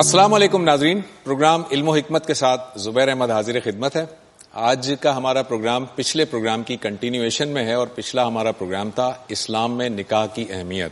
السلام علیکم ناظرین، پروگرام علم و حکمت کے ساتھ زبیر احمد حاضر خدمت ہے۔ آج کا ہمارا پروگرام پچھلے پروگرام کی کنٹینیویشن میں ہے اور پچھلا ہمارا پروگرام تھا اسلام میں نکاح کی اہمیت۔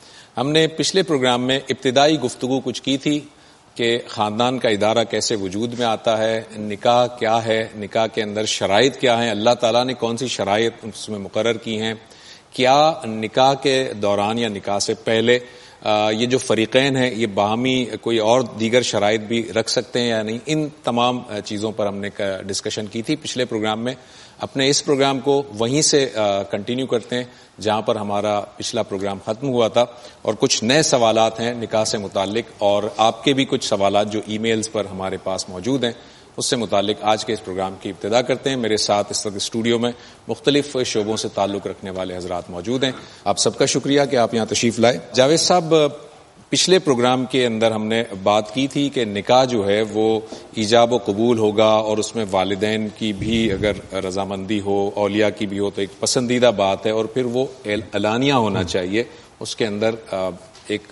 ہم نے پچھلے پروگرام میں ابتدائی گفتگو کچھ کی تھی کہ خاندان کا ادارہ کیسے وجود میں آتا ہے، نکاح کیا ہے، نکاح کے اندر شرائط کیا ہیں، اللہ تعالیٰ نے کون سی شرائط اس میں مقرر کی ہیں، کیا نکاح کے دوران یا نکاح سے پہلے یہ جو فریقین ہیں یہ باہمی کوئی اور دیگر شرائط بھی رکھ سکتے ہیں یا نہیں، ان تمام چیزوں پر ہم نے ڈسکشن کی تھی پچھلے پروگرام میں۔ اپنے اس پروگرام کو وہیں سے کنٹینیو کرتے ہیں جہاں پر ہمارا پچھلا پروگرام ختم ہوا تھا، اور کچھ نئے سوالات ہیں نکاح سے متعلق، اور آپ کے بھی کچھ سوالات جو ای میلز پر ہمارے پاس موجود ہیں اس سے متعلق آج کے اس پروگرام کی ابتدا کرتے ہیں۔ میرے ساتھ اس وقت اسٹوڈیو میں مختلف شعبوں سے تعلق رکھنے والے حضرات موجود ہیں۔ آپ سب کا شکریہ کہ آپ یہاں تشریف لائے۔ جاوید صاحب، پچھلے پروگرام کے اندر ہم نے بات کی تھی کہ نکاح جو ہے وہ ایجاب و قبول ہوگا، اور اس میں والدین کی بھی اگر رضامندی ہو، اولیاء کی بھی ہو تو ایک پسندیدہ بات ہے، اور پھر وہ اعلانیہ ہونا چاہیے۔ اس کے اندر ایک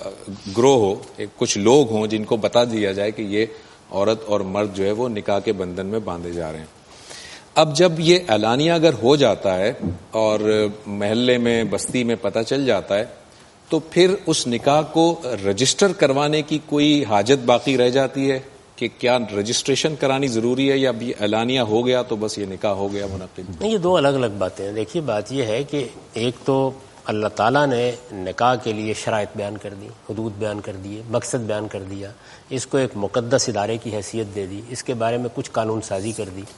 گروہ ہو، کچھ لوگ ہوں جن کو بتا دیا جائے کہ یہ عورت اور مرد جو ہے وہ نکاح کے بندھن میں باندھے جا رہے ہیں۔ اب جب یہ اعلانیہ اگر ہو جاتا ہے اور محلے میں بستی میں پتہ چل جاتا ہے تو پھر اس نکاح کو رجسٹر کروانے کی کوئی حاجت باقی رہ جاتی ہے کہ کیا رجسٹریشن کرانی ضروری ہے، یا اب یہ اعلانیہ ہو گیا تو بس یہ نکاح ہو گیا منعقد؟ یہ دو الگ الگ باتیں ہیں۔ دیکھیے، بات یہ ہے کہ ایک تو اللہ تعالیٰ نے نکاح کے لیے شرائط بیان کر دی، حدود بیان کر دیے، مقصد بیان کر دیا، اس کو ایک مقدس ادارے کی حیثیت دے دی، اس کے بارے میں کچھ قانون سازی کر دی۔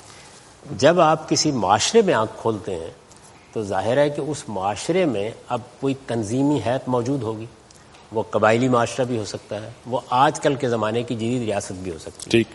جب آپ کسی معاشرے میں آنکھ کھولتے ہیں تو ظاہر ہے کہ اس معاشرے میں اب کوئی تنظیمی حیثیت موجود ہوگی۔ وہ قبائلی معاشرہ بھی ہو سکتا ہے، وہ آج کل کے زمانے کی جدید ریاست بھی ہو سکتی ہے۔ ٹھیک،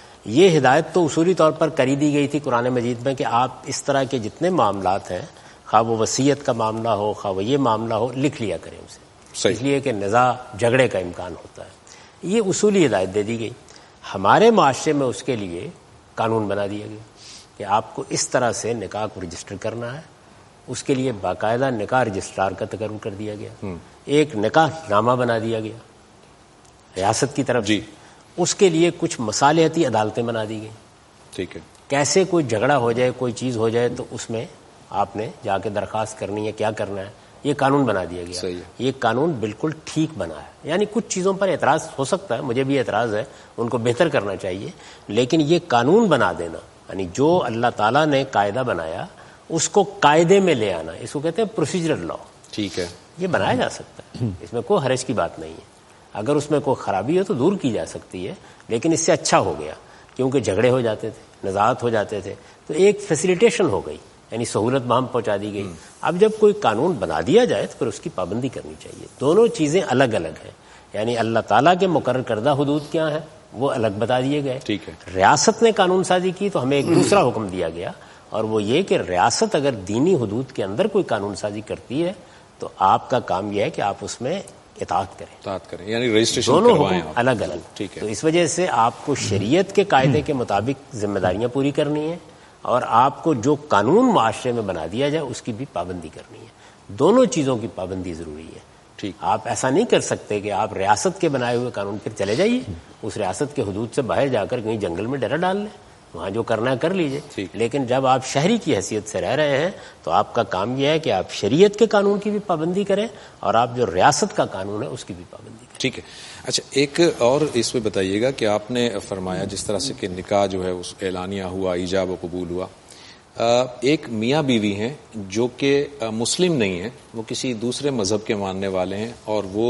یہ ہدایت تو اصولی طور پر کری دی گئی تھی قرآن مجید میں کہ آپ اس طرح کے جتنے معاملات ہیں، خواہ وہ وصیت کا معاملہ ہو، خواہ وہ یہ معاملہ ہو، لکھ لیا کریں اسے، اس لیے کہ نزاع جھگڑے کا امکان ہوتا ہے۔ یہ اصولی ہدایت دے دی گئی۔ ہمارے معاشرے میں اس کے لیے قانون بنا دیا گیا کہ آپ کو اس طرح سے نکاح کو رجسٹر کرنا ہے۔ اس کے لیے باقاعدہ نکاح رجسٹرار کا تقرر کر دیا گیا، ایک نکاح نامہ بنا دیا گیا ریاست کی طرف سے۔ اس کے لیے کچھ مصالحتی عدالتیں بنا دی گئی۔ ٹھیک ہے، کیسے کوئی جھگڑا ہو جائے، کوئی چیز ہو جائے تو اس میں آپ نے جا کے درخواست کرنی ہے، کیا کرنا ہے، یہ قانون بنا دیا گیا۔ یہ قانون بالکل ٹھیک بنا ہے۔ یعنی کچھ چیزوں پر اعتراض ہو سکتا ہے، مجھے بھی اعتراض ہے، ان کو بہتر کرنا چاہیے، لیکن یہ قانون بنا دینا، یعنی جو اللہ تعالیٰ نے قاعدہ بنایا اس کو قاعدے میں لے آنا، اس کو کہتے ہیں پروسیجرل لا۔ ٹھیک ہے، یہ بنایا جا سکتا ہے، اس میں کوئی حرج کی بات نہیں ہے۔ اگر اس میں کوئی خرابی ہو تو دور کی جا سکتی ہے، لیکن اس سے اچھا ہو گیا، کیونکہ جھگڑے ہو جاتے تھے، نزاعت ہو جاتے تھے، تو ایک فیسیلیٹیشن ہو گئی، یعنی سہولت وہاں پہنچا دی گئی۔ اب جب کوئی قانون بنا دیا جائے تو پھر اس کی پابندی کرنی چاہیے۔ دونوں چیزیں الگ الگ ہیں، یعنی اللہ تعالیٰ کے مقرر کردہ حدود کیا ہیں وہ الگ بتا دیے گئے۔ ٹھیک ہے، ریاست نے قانون سازی کی تو ہمیں ایک دوسرا حکم دیا گیا، اور وہ یہ کہ ریاست اگر دینی حدود کے اندر کوئی قانون سازی کرتی ہے تو آپ کا کام یہ ہے کہ آپ اس میں اطاعت کریں، یعنی رجسٹریشن دونوں کروائیں حکم الگ الگ۔ ٹھیک ہے، تو اس وجہ سے آپ کو شریعت کے قاعدے کے مطابق ذمہ داریاں پوری کرنی ہیں، اور آپ کو جو قانون معاشرے میں بنا دیا جائے اس کی بھی پابندی کرنی ہے۔ دونوں چیزوں کی پابندی ضروری ہے۔ ٹھیک، آپ ایسا نہیں کر سکتے کہ آپ ریاست کے بنائے ہوئے قانون پھر چلے جائیے، اس ریاست کے حدود سے باہر جا کر کہیں جنگل میں ڈیرا ڈال لیں، وہاں جو کرنا ہے کر لیجئے۔ لیکن جب آپ شہری کی حیثیت سے رہ رہے ہیں تو آپ کا کام یہ ہے کہ آپ شریعت کے قانون کی بھی پابندی کریں، اور آپ جو ریاست کا قانون ہے اس کی بھی پابندی کریں۔ ٹھیک ہے۔ اچھا، ایک اور اس میں بتائیے گا کہ آپ نے فرمایا جس طرح سے کہ نکاح جو ہے اس اعلانیہ ہوا، ایجاب و قبول ہوا، ایک میاں بیوی ہیں جو کہ مسلم نہیں ہیں، وہ کسی دوسرے مذہب کے ماننے والے ہیں، اور وہ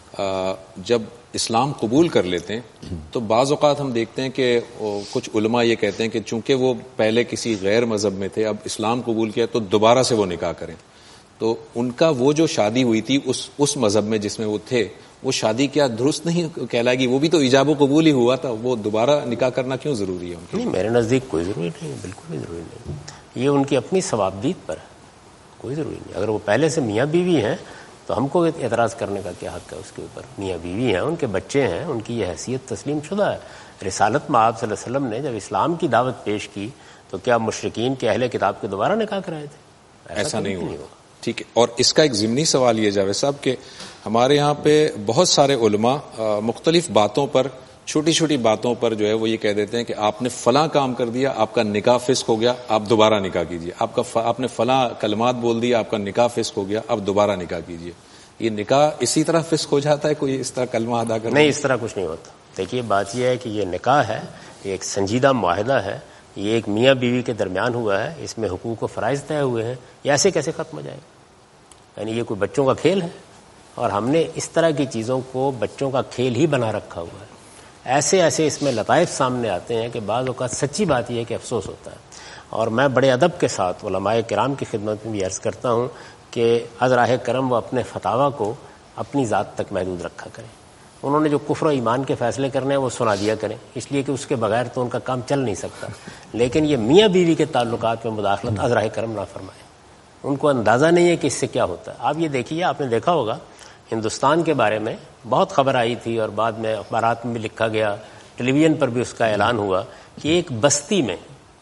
جب اسلام قبول کر لیتے ہیں تو بعض اوقات ہم دیکھتے ہیں کہ کچھ علماء یہ کہتے ہیں کہ چونکہ وہ پہلے کسی غیر مذہب میں تھے، اب اسلام قبول کیا تو دوبارہ سے وہ نکاح کریں، تو ان کا وہ جو شادی ہوئی تھی اس مذہب میں جس میں وہ تھے، وہ شادی کیا درست نہیں کہلائے گی؟ وہ بھی تو ایجاب و قبول ہی ہوا تھا، وہ دوبارہ نکاح کرنا کیوں ضروری ہے ان کے؟ نہیں، میرے نزدیک کوئی ضروری نہیں، بالکل بھی ضروری نہیں۔ یہ ان کی اپنی ثوابدید پر ہے، کوئی ضروری نہیں۔ اگر وہ پہلے سے میاں بیوی ہیں تو ہم کو اعتراض کرنے کا کیا حق ہے اس کے اوپر؟ میاں بیوی ہیں، ان کے بچے ہیں، ان کی یہ حیثیت تسلیم شدہ ہے۔ رسالت میں آپ صلی اللہ علیہ وسلم نے جب اسلام کی دعوت پیش کی تو کیا مشرکین کے اہل کتاب کے دوبارہ نکاح کرائے تھے؟ ایسا نہیں ہوا۔ ٹھیک ہے. اور اس کا ایک ضمنی سوال یہ جاوید صاحب کہ ہمارے یہاں پہ بہت سارے علماء مختلف باتوں پر، چھوٹی چھوٹی باتوں پر جو ہے وہ یہ کہہ دیتے ہیں کہ آپ نے فلاں کام کر دیا، آپ کا نکاح فسق ہو گیا، آپ دوبارہ نکاح کیجیے. آپ نے فلاں کلمات بول دیا، آپ کا نکاح فسق ہو گیا، آپ دوبارہ نکاح کیجیے. یہ نکاح اسی طرح فسق ہو جاتا ہے؟ کوئی اس طرح کلمہ ادا کرنا؟ نہیں، اس طرح کچھ نہیں ہوتا. دیکھیے بات یہ ہے کہ یہ نکاح ہے، یہ ایک سنجیدہ معاہدہ ہے، یہ ایک میاں بیوی کے درمیان ہوا ہے، اس میں حقوق و فرائض طے ہوئے ہیں. یہ ایسے کیسے ختم ہو جائے گا؟ یعنی یہ کوئی بچوں کا کھیل ہے؟ اور ہم نے اس طرح کی چیزوں کو بچوں کا کھیل ہی بنا رکھا ہوا ہے. ایسے اس میں لطائف سامنے آتے ہیں کہ بعض اوقات سچی بات یہ ہے کہ افسوس ہوتا ہے. اور میں بڑے ادب کے ساتھ علماء کرام کی خدمت میں بھی عرض کرتا ہوں کہ از راہ کرم وہ اپنے فتاویٰ کو اپنی ذات تک محدود رکھا کریں. انہوں نے جو کفر و ایمان کے فیصلے کرنے ہیں وہ سنا دیا کریں، اس لیے کہ اس کے بغیر تو ان کا کام چل نہیں سکتا. لیکن یہ میاں بیوی کے تعلقات میں مداخلت از راہ کرم نہ فرمائیں. ان کو اندازہ نہیں ہے کہ اس سے کیا ہوتا ہے. آپ یہ دیکھیے، آپ نے دیکھا ہوگا ہندوستان کے بارے میں بہت خبر آئی تھی اور بعد میں اخبارات میں بھی لکھا گیا، ٹیلی ویژن پر بھی اس کا اعلان ہوا کہ ایک بستی میں،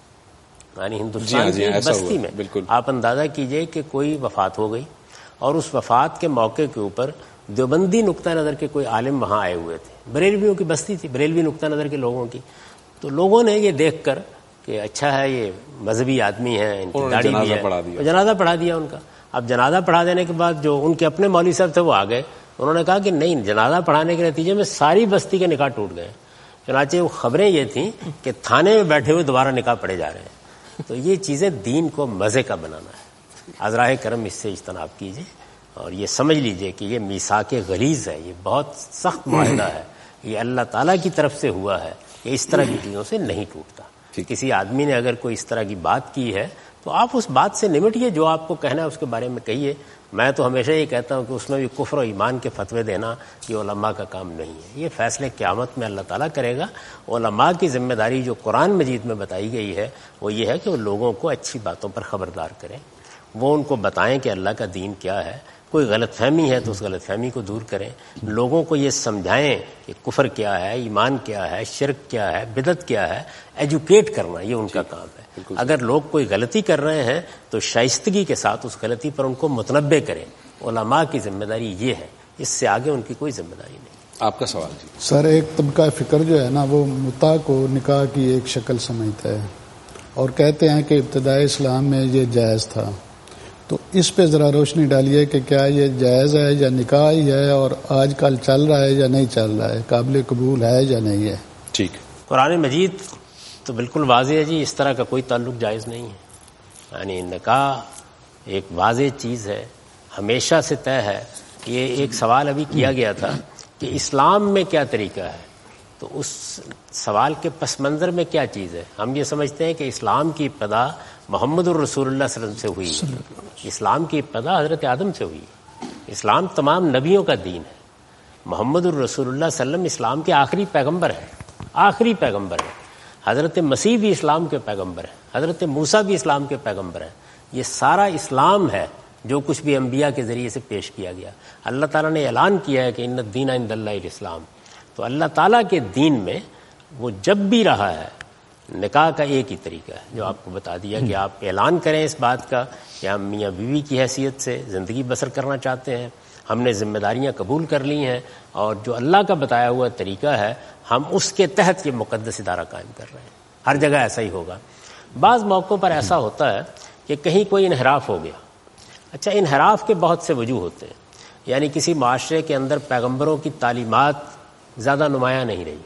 یعنی ہندوستان کی ایک بستی میں آپ اندازہ کیجئے کہ کوئی وفات ہو گئی اور اس وفات کے موقع کے اوپر دیوبندی نقطہ نظر کے کوئی عالم وہاں آئے ہوئے تھے. بریلویوں کی بستی تھی، بریلوی نقطہ نظر کے لوگوں کی. تو لوگوں نے یہ دیکھ کر کہ اچھا ہے یہ مذہبی آدمی ہیں، ان کی داڑھی بھی ہے، جنازہ پڑھا دیا ان کا. اب جنازہ پڑھا دینے کے بعد جو ان کے اپنے مولوی صاحب تھے وہ آ گئے، انہوں نے کہا کہ نہیں، جنازہ پڑھانے کے نتیجے میں ساری بستی کے نکاح ٹوٹ گئے. چنانچہ وہ خبریں یہ تھیں کہ تھانے میں بیٹھے ہوئے دوبارہ نکاح پڑھے جا رہے ہیں. تو یہ چیزیں دین کو مزے کا بنانا ہے. از راہ کرم اس سے اجتناب کیجیے اور یہ سمجھ لیجئے کہ یہ میثاق غلیظ ہے، یہ بہت سخت معاہدہ ہے، یہ اللہ تعالیٰ کی طرف سے ہوا ہے، یہ اس طرح کی چیزوں سے نہیں ٹوٹتا. کسی آدمی نے اگر کوئی اس طرح کی بات کی ہے تو آپ اس بات سے نمٹیے، جو آپ کو کہنا ہے اس کے بارے میں کہیے. میں تو ہمیشہ یہ کہتا ہوں کہ اس میں بھی کفر و ایمان کے فتوے دینا یہ علماء کا کام نہیں ہے. یہ فیصلے قیامت میں اللہ تعالیٰ کرے گا. علماء کی ذمہ داری جو قرآن مجید میں بتائی گئی ہے وہ یہ ہے کہ وہ لوگوں کو اچھی باتوں پر خبردار کریں، وہ ان کو بتائیں کہ اللہ کا دین کیا ہے. کوئی غلط فہمی ہے تو اس غلط فہمی کو دور کریں، لوگوں کو یہ سمجھائیں کہ کفر کیا ہے، ایمان کیا ہے، شرک کیا ہے، بدعت کیا ہے. ایجوکیٹ کرنا یہ ان کا کام ہے. اگر لوگ کوئی غلطی کر رہے ہیں تو شائستگی کے ساتھ اس غلطی پر ان کو متنبع کریں. علماء کی ذمہ داری یہ ہے، اس سے آگے ان کی کوئی ذمہ داری نہیں. آپ کا سوال جی. سر، ایک طبقہ فکر جو ہے نا وہ متع کو نکاح کی ایک شکل سمجھتا ہے اور کہتے ہیں کہ ابتدائی اسلام میں یہ جائز تھا. تو اس پہ ذرا روشنی ڈالیے کہ کیا یہ جائز ہے یا نکاح ہی ہے اور آج کل چل رہا ہے یا نہیں چل رہا ہے، قابل قبول ہے یا نہیں ہے. ٹھیک. قرآن مجید تو بالکل واضح ہے جی، اس طرح کا کوئی تعلق جائز نہیں ہے. یعنی نکاح ایک واضح چیز ہے، ہمیشہ سے طے ہے. یہ ایک سوال ابھی کیا گیا تھا کہ اسلام میں کیا طریقہ ہے، تو اس سوال کے پس منظر میں کیا چیز ہے. ہم یہ سمجھتے ہیں کہ اسلام کی ابتدا محمد الرسول اللہ صلی اللہ علیہ وسلم سے ہوئی. اسلام کی ابتدا حضرت آدم سے ہوئی. اسلام تمام نبیوں کا دین ہے. محمد الرسول اللہ صلی اللہ علیہ وسلم اسلام کے آخری پیغمبر ہیں، آخری پیغمبر ہیں. حضرت مسیح بھی اسلام کے پیغمبر ہیں، حضرت موسیٰ بھی اسلام کے پیغمبر ہیں. یہ سارا اسلام ہے جو کچھ بھی انبیاء کے ذریعے سے پیش کیا گیا. اللہ تعالیٰ نے اعلان کیا ہے کہ ان الدین عند اللہ الاسلام. تو اللہ تعالیٰ کے دین میں وہ جب بھی رہا ہے نکاح کا ایک ہی طریقہ ہے جو آپ کو بتا دیا کہ آپ اعلان کریں اس بات کا کہ ہم میاں بیوی کی حیثیت سے زندگی بسر کرنا چاہتے ہیں، ہم نے ذمہ داریاں قبول کر لی ہیں اور جو اللہ کا بتایا ہوا طریقہ ہے ہم اس کے تحت یہ مقدس ادارہ قائم کر رہے ہیں. ہر جگہ ایسا ہی ہوگا. بعض موقعوں پر ایسا ہوتا ہے کہ کہیں کوئی انحراف ہو گیا. اچھا، انحراف کے بہت سے وجوہ ہوتے ہیں. یعنی کسی معاشرے کے اندر پیغمبروں کی تعلیمات زیادہ نمایاں نہیں رہی،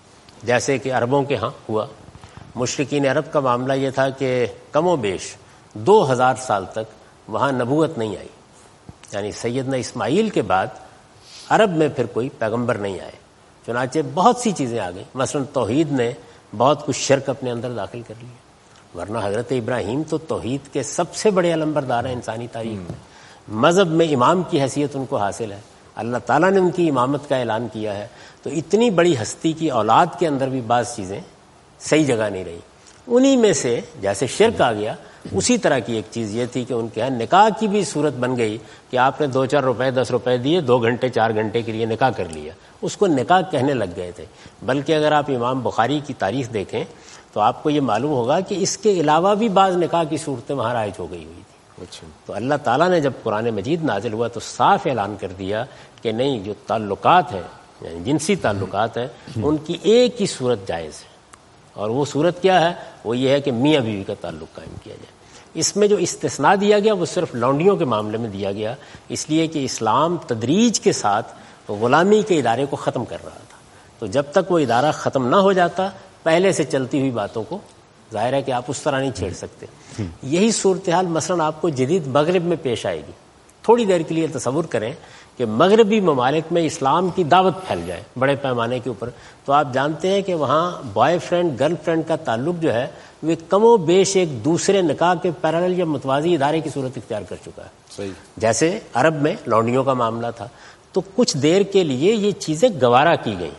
جیسے کہ عربوں کے ہاں ہوا. مشرکین عرب کا معاملہ یہ تھا کہ کم و بیش 2000 سال تک وہاں نبوت نہیں آئی. یعنی سیدنا اسماعیل کے بعد عرب میں پھر کوئی پیغمبر نہیں آئے. چنانچہ بہت سی چیزیں آ گئیں. مثلا توحید نے بہت کچھ شرک اپنے اندر داخل کر لیا، ورنہ حضرت ابراہیم تو توحید کے سب سے بڑے علمبردار ہیں انسانی تاریخ میں. مذہب میں امام کی حیثیت ان کو حاصل ہے، اللہ تعالیٰ نے ان کی امامت کا اعلان کیا ہے. تو اتنی بڑی ہستی کی اولاد کے اندر بھی بعض چیزیں صحیح جگہ نہیں رہی. انہی میں سے جیسے شرک آ گیا، اسی طرح کی ایک چیز یہ تھی کہ ان کے یہاں نکاح کی بھی صورت بن گئی کہ آپ نے 2-4 روپے 10 روپے دیے، 2 گھنٹے 4 گھنٹے کے لیے نکاح کر لیا. اس کو نکاح کہنے لگ گئے تھے. بلکہ اگر آپ امام بخاری کی تاریخ دیکھیں تو آپ کو یہ معلوم ہوگا کہ اس کے علاوہ بھی بعض نکاح کی صورتیں وہاں رائج ہو گئی ہوئی تھی. تو اللہ تعالیٰ نے جب قرآن مجید نازل ہوا تو صاف اعلان کر دیا کہ نہیں، جو تعلقات ہیں یعنی جنسی تعلقات ہیں ان کی ایک ہی صورت جائز ہے، اور وہ صورت کیا ہے؟ وہ یہ ہے کہ میاں بیوی کا تعلق قائم کیا جائے۔ اس میں جو استثناء دیا گیا وہ صرف لونڈیوں کے معاملے میں دیا گیا، اس لیے کہ اسلام تدریج کے ساتھ غلامی کے ادارے کو ختم کر رہا تھا، تو جب تک وہ ادارہ ختم نہ ہو جاتا پہلے سے چلتی ہوئی باتوں کو ظاہر ہے کہ آپ اس طرح نہیں چھیڑ سکتے۔ یہی صورتحال مثلاً آپ کو جدید مغرب میں پیش آئے گی۔ تھوڑی دیر کے لیے تصور کریں کہ مغربی ممالک میں اسلام کی دعوت پھیل جائے بڑے پیمانے کے اوپر، تو آپ جانتے ہیں کہ وہاں بوائے فرینڈ گرل فرینڈ کا تعلق جو ہے وہ کم و بیش ایک دوسرے نکاح کے پیرالل یا متوازی ادارے کی صورت اختیار کر چکا ہے۔ صحیح۔ جیسے عرب میں لونڈیوں کا معاملہ تھا، تو کچھ دیر کے لیے یہ چیزیں گوارا کی گئیں۔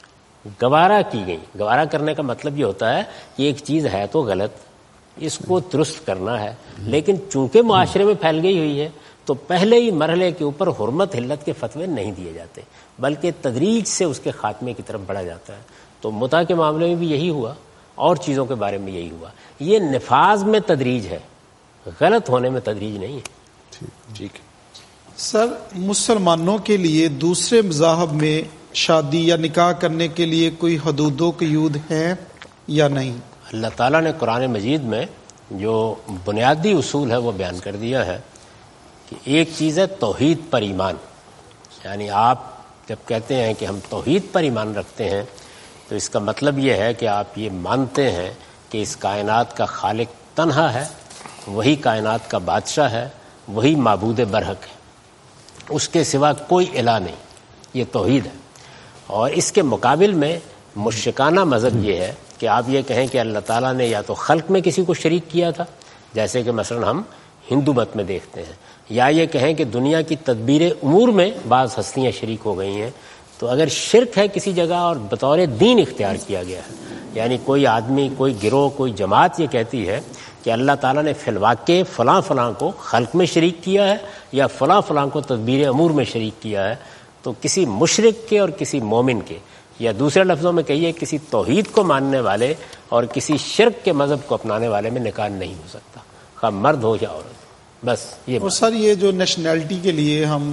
گوارا کرنے کا مطلب یہ ہوتا ہے کہ ایک چیز ہے تو غلط، اس کو درست کرنا ہے، لیکن چونکہ معاشرے میں پھیل گئی ہوئی ہے تو پہلے ہی مرحلے کے اوپر حرمت حلت کے فتوے نہیں دیے جاتے، بلکہ تدریج سے اس کے خاتمے کی طرف بڑھا جاتا ہے۔ تو متع کے معاملے میں بھی یہی ہوا، اور چیزوں کے بارے میں یہی ہوا۔ یہ نفاذ میں تدریج ہے، غلط ہونے میں تدریج نہیں ہے۔ ٹھیک ہے سر، مسلمانوں کے لیے دوسرے مذاہب میں شادی یا نکاح کرنے کے لیے کوئی حدود و قیود ہیں یا نہیں؟ اللہ تعالیٰ نے قرآن مجید میں جو بنیادی اصول ہے وہ بیان کر دیا ہے کہ ایک چیز ہے توحید پر ایمان، یعنی آپ جب کہتے ہیں کہ ہم توحید پر ایمان رکھتے ہیں تو اس کا مطلب یہ ہے کہ آپ یہ مانتے ہیں کہ اس کائنات کا خالق تنہا ہے، وہی کائنات کا بادشاہ ہے، وہی معبود برحق ہے، اس کے سوا کوئی الہ نہیں، یہ توحید ہے۔ اور اس کے مقابل میں مشرکانہ مذہب یہ ہے کہ آپ یہ کہیں کہ اللہ تعالیٰ نے یا تو خلق میں کسی کو شریک کیا تھا، جیسے کہ مثلا ہم ہندو مت میں دیکھتے ہیں، یا یہ کہیں کہ دنیا کی تدبیر امور میں بعض ہستیاں شریک ہو گئی ہیں۔ تو اگر شرک ہے کسی جگہ اور بطور دین اختیار کیا گیا ہے، یعنی کوئی آدمی، کوئی گروہ، کوئی جماعت یہ کہتی ہے کہ اللہ تعالیٰ نے فی الواقع فلاں فلاں کو خلق میں شریک کیا ہے یا فلاں فلاں کو تدبیر امور میں شریک کیا ہے، تو کسی مشرک کے اور کسی مومن کے، یا دوسرے لفظوں میں کہیے کسی توحید کو ماننے والے اور کسی شرک کے مذہب کو اپنانے والے میں نکاح نہیں ہو سکتا، خواہ مرد ہو یا عورت۔ بس یہ اور سر، یہ جو نیشنلٹی کے لیے ہم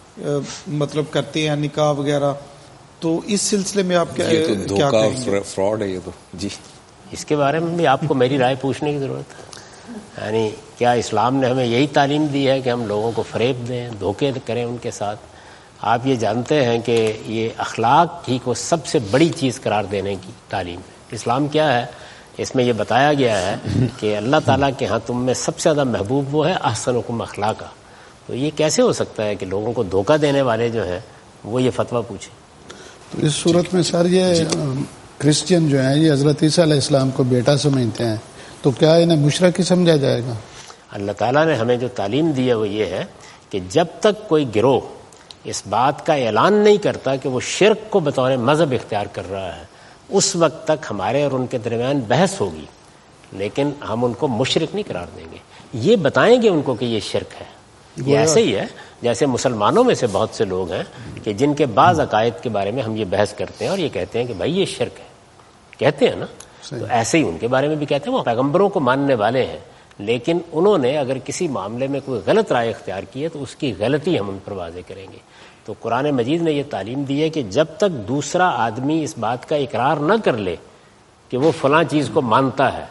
مطلب کرتے ہیں نکاح وغیرہ، تو اس سلسلے میں آپ کیا یہ تو دھوکہ فراڈ ہے یہ تو جی، اس کے بارے میں بھی آپ کو میری رائے پوچھنے کی ضرورت ہے۔ یعنی کیا اسلام نے ہمیں یہی تعلیم دی ہے کہ ہم لوگوں کو فریب دیں، دھوکے کریں ان کے ساتھ؟ آپ یہ جانتے ہیں کہ یہ اخلاق ہی کو سب سے بڑی چیز قرار دینے کی تعلیم ہے۔ اسلام کیا ہے؟ اس میں یہ بتایا گیا ہے کہ اللہ تعالیٰ کے ہاں تم میں سب سے زیادہ محبوب وہ ہے احسنکم اخلاقا۔ تو یہ کیسے ہو سکتا ہے کہ لوگوں کو دھوکہ دینے والے جو ہیں وہ یہ فتویٰ پوچھیں؟ تو اس صورت میں سر یہ کرسچین جو ہیں یہ حضرت عیسیٰ علیہ السلام کو بیٹا سمجھتے ہیں، تو کیا انہیں مشرک ہی سمجھا جائے گا؟ اللہ تعالیٰ نے ہمیں جو تعلیم دی ہے وہ یہ ہے کہ جب تک کوئی گروہ اس بات کا اعلان نہیں کرتا کہ وہ شرک کو بطور مذہب اختیار کر رہا ہے، اس وقت تک ہمارے اور ان کے درمیان بحث ہوگی، لیکن ہم ان کو مشرک نہیں قرار دیں گے۔ یہ بتائیں گے ان کو کہ یہ شرک ہے۔ یہ ایسے ہی ہے جیسے مسلمانوں میں سے بہت سے لوگ ہیں کہ جن کے بعض عقائد کے بارے میں ہم یہ بحث کرتے ہیں اور یہ کہتے ہیں کہ بھائی یہ شرک ہے، کہتے ہیں نا، تو ایسے ہی ان کے بارے میں بھی کہتے ہیں۔ وہ پیغمبروں کو ماننے والے ہیں، لیکن انہوں نے اگر کسی معاملے میں کوئی غلط رائے اختیار کی ہے تو اس کی غلطی ہم ان پر واضح کریں گے۔ تو قرآن مجید نے یہ تعلیم دی ہے کہ جب تک دوسرا آدمی اس بات کا اقرار نہ کر لے کہ وہ فلاں چیز کو مانتا ہے،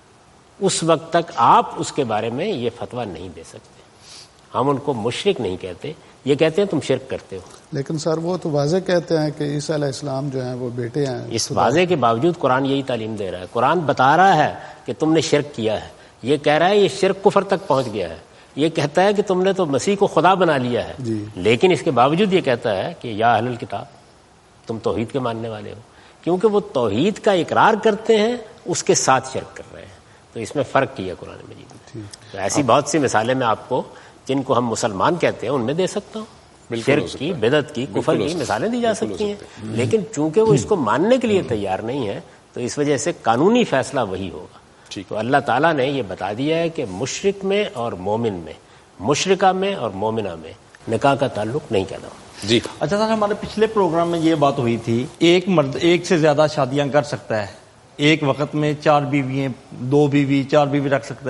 اس وقت تک آپ اس کے بارے میں یہ فتویٰ نہیں دے سکتے۔ ہم ان کو مشرک نہیں کہتے، یہ کہتے ہیں تم شرک کرتے ہو۔ لیکن سر وہ تو واضح کہتے ہیں کہ عیسیٰ علیہ السلام جو ہیں وہ بیٹے ہیں۔ اس واضح کے باوجود قرآن یہی تعلیم دے رہا ہے۔ قرآن بتا رہا ہے کہ تم نے شرک کیا ہے، یہ کہہ رہا ہے یہ شرک کفر تک پہنچ گیا ہے، یہ کہتا ہے کہ تم نے تو مسیح کو خدا بنا لیا ہے، لیکن اس کے باوجود یہ کہتا ہے کہ یا اہل الکتاب تم توحید کے ماننے والے ہو، کیونکہ وہ توحید کا اقرار کرتے ہیں، اس کے ساتھ شرک کر رہے ہیں۔ تو اس میں فرق کیا قرآن مجید میں۔ تو ایسی بہت سی مثالیں میں آپ کو جن کو ہم مسلمان کہتے ہیں ان میں دے سکتا ہوں، شرک کی، بدعت کی، کفر کی مثالیں دی جا سکتی ہیں، لیکن چونکہ وہ اس کو ماننے کے لیے تیار نہیں ہے تو اس وجہ سے قانونی فیصلہ وہی ہوگا۔ تو اللہ تعالیٰ نے یہ بتا دیا ہے کہ مشرک میں اور مومن میں، مشرکہ میں اور مومنہ میں نکاح کا تعلق نہیں پیدا ہوتا۔ جی اچھا سر، ہمارے پچھلے پروگرام میں یہ بات ہوئی تھی، ایک مرد ایک سے زیادہ شادیاں کر سکتا ہے، ایک وقت میں 4 بیویاں، 2 بیوی، 4 بیوی رکھ سکتا ہے،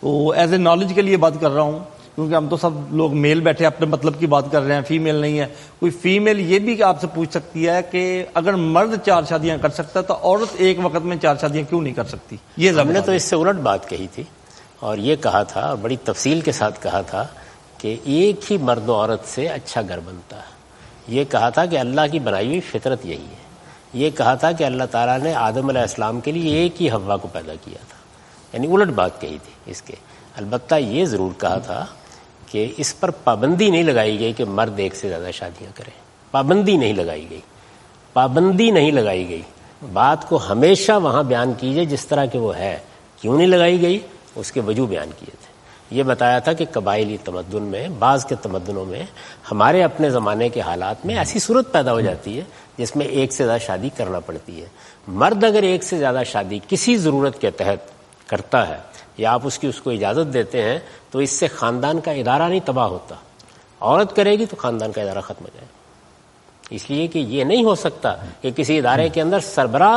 وہ ایز اے نالج کے لیے بات کر رہا ہوں، کیونکہ ہم تو سب لوگ میل بیٹھے اپنے مطلب کی بات کر رہے ہیں، فیمیل نہیں ہے. کوئی فیمیل یہ بھی آپ سے پوچھ سکتی ہے کہ اگر مرد 4 شادیاں کر سکتا ہے تو عورت ایک وقت میں 4 شادیاں کیوں نہیں کر سکتی؟ یہ ہم نے تو اس سے الٹ بات کہی تھی اور یہ کہا تھا، اور بڑی تفصیل کے ساتھ کہا تھا کہ ایک ہی مرد و عورت سے اچھا گھر بنتا ہے. یہ کہا تھا کہ اللہ کی بنائی ہوئی فطرت یہی ہے. یہ کہا تھا کہ اللہ تعالیٰ نے آدم علیہ السلام کے لیے ایک ہی حوا کو پیدا کیا تھا. یعنی الٹ بات کہی تھی اس کے. البتہ یہ ضرور کہا تھا کہ اس پر پابندی نہیں لگائی گئی کہ مرد ایک سے زیادہ شادیاں کریں. پابندی نہیں لگائی گئی، پابندی نہیں لگائی گئی. بات کو ہمیشہ وہاں بیان کیجئے جس طرح کہ وہ ہے. کیوں نہیں لگائی گئی اس کے وجوہ بیان کیے تھے. یہ بتایا تھا کہ قبائلی تمدن میں، بعض کے تمدنوں میں، ہمارے اپنے زمانے کے حالات میں ایسی صورت پیدا ہو جاتی ہے جس میں ایک سے زیادہ شادی کرنا پڑتی ہے. مرد اگر ایک سے زیادہ شادی کسی ضرورت کے تحت کرتا ہے یا آپ اس کو اجازت دیتے ہیں تو اس سے خاندان کا ادارہ نہیں تباہ ہوتا. عورت کرے گی تو خاندان کا ادارہ ختم ہو جائے گا. اس لیے کہ یہ نہیں ہو سکتا کہ کسی ادارے کے اندر سربراہ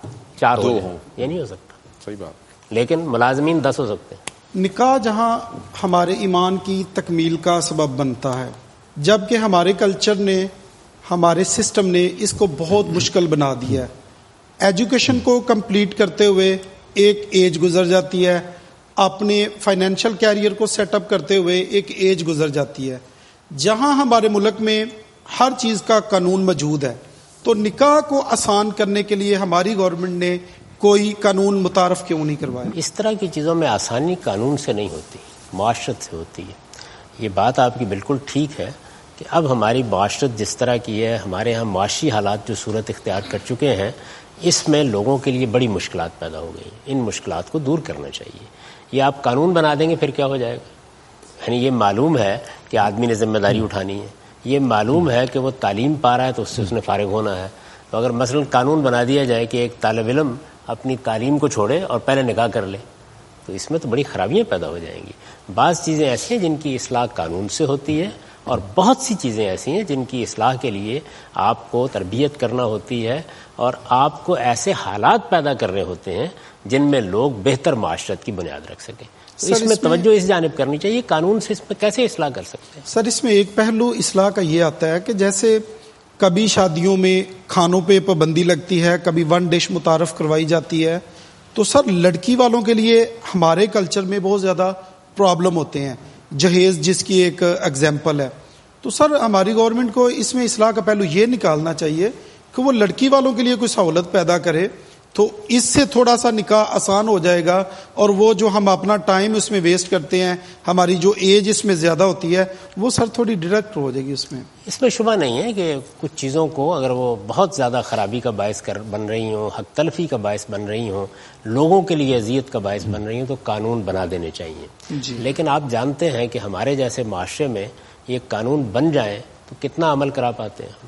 4 ہو جائیں. یہ نہیں ہو سکتا. صحیح بات. لیکن ملازمین 10 ہو سکتے ہیں. نکاح جہاں ہمارے ایمان کی تکمیل کا سبب بنتا ہے، جبکہ ہمارے کلچر نے، ہمارے سسٹم نے اس کو بہت مشکل بنا دیا ہے. ایجوکیشن کو کمپلیٹ کرتے ہوئے ایک ایج گزر جاتی ہے، اپنے فائنینشیل کیریئر کو سیٹ اپ کرتے ہوئے ایک ایج گزر جاتی ہے. جہاں ہمارے ملک میں ہر چیز کا قانون موجود ہے تو نکاح کو آسان کرنے کے لیے ہماری گورنمنٹ نے کوئی قانون متعارف کیوں نہیں کروایا؟ اس طرح کی چیزوں میں آسانی قانون سے نہیں ہوتی، معاشرت سے ہوتی ہے. یہ بات آپ کی بالکل ٹھیک ہے کہ اب ہماری معاشرت جس طرح کی ہے، ہمارے ہاں معاشی حالات جو صورت اختیار کر چکے ہیں، اس میں لوگوں کے لیے بڑی مشکلات پیدا ہو گئی. ان مشکلات کو دور کرنا چاہیے. یہ آپ قانون بنا دیں گے پھر کیا ہو جائے گا؟ یعنی یہ معلوم ہے کہ آدمی نے ذمہ داری اٹھانی ہے، یہ معلوم ہے کہ وہ تعلیم پا رہا ہے تو اس نے فارغ ہونا ہے. تو اگر مثلا قانون بنا دیا جائے کہ ایک طالب علم اپنی تعلیم کو چھوڑے اور پہلے نکاح کر لے تو اس میں تو بڑی خرابیاں پیدا ہو جائیں گی. بعض چیزیں ایسی ہیں جن کی اصلاح قانون سے ہوتی ہے اور بہت سی چیزیں ایسی ہیں جن کی اصلاح کے لیے آپ کو تربیت کرنا ہوتی ہے اور آپ کو ایسے حالات پیدا کرنے ہوتے ہیں جن میں لوگ بہتر معاشرت کی بنیاد رکھ سکیں. تو اس میں توجہ اس جانب کرنی چاہیے. قانون سے اس میں کیسے اصلاح کر سکتے ہیں؟ سر اس میں ایک پہلو اصلاح کا یہ آتا ہے کہ جیسے کبھی شادیوں میں کھانوں پہ پابندی لگتی ہے، کبھی 1 ڈش متعارف کروائی جاتی ہے، تو سر لڑکی والوں کے لیے ہمارے کلچر میں بہت زیادہ پرابلم ہوتے ہیں. جہیز جس کی ایک ایگزامپل ہے. تو سر ہماری گورنمنٹ کو اس میں اصلاح کا پہلو یہ نکالنا چاہیے کہ وہ لڑکی والوں کے لیے کوئی سہولت پیدا کرے تو اس سے تھوڑا سا نکاح آسان ہو جائے گا، اور وہ جو ہم اپنا ٹائم اس میں ویسٹ کرتے ہیں، ہماری جو ایج اس میں زیادہ ہوتی ہے، وہ سر تھوڑی ڈائریکٹ ہو جائے گی. اس میں شبہ نہیں ہے کہ کچھ چیزوں کو اگر وہ بہت زیادہ خرابی کا باعث بن رہی ہوں، حق تلفی کا باعث بن رہی ہوں، لوگوں کے لیے اذیت کا باعث بن رہی ہوں تو قانون بنا دینے چاہیے. لیکن آپ جانتے ہیں کہ ہمارے جیسے معاشرے میں یہ قانون بن جائیں تو کتنا عمل کرا پاتے ہیں.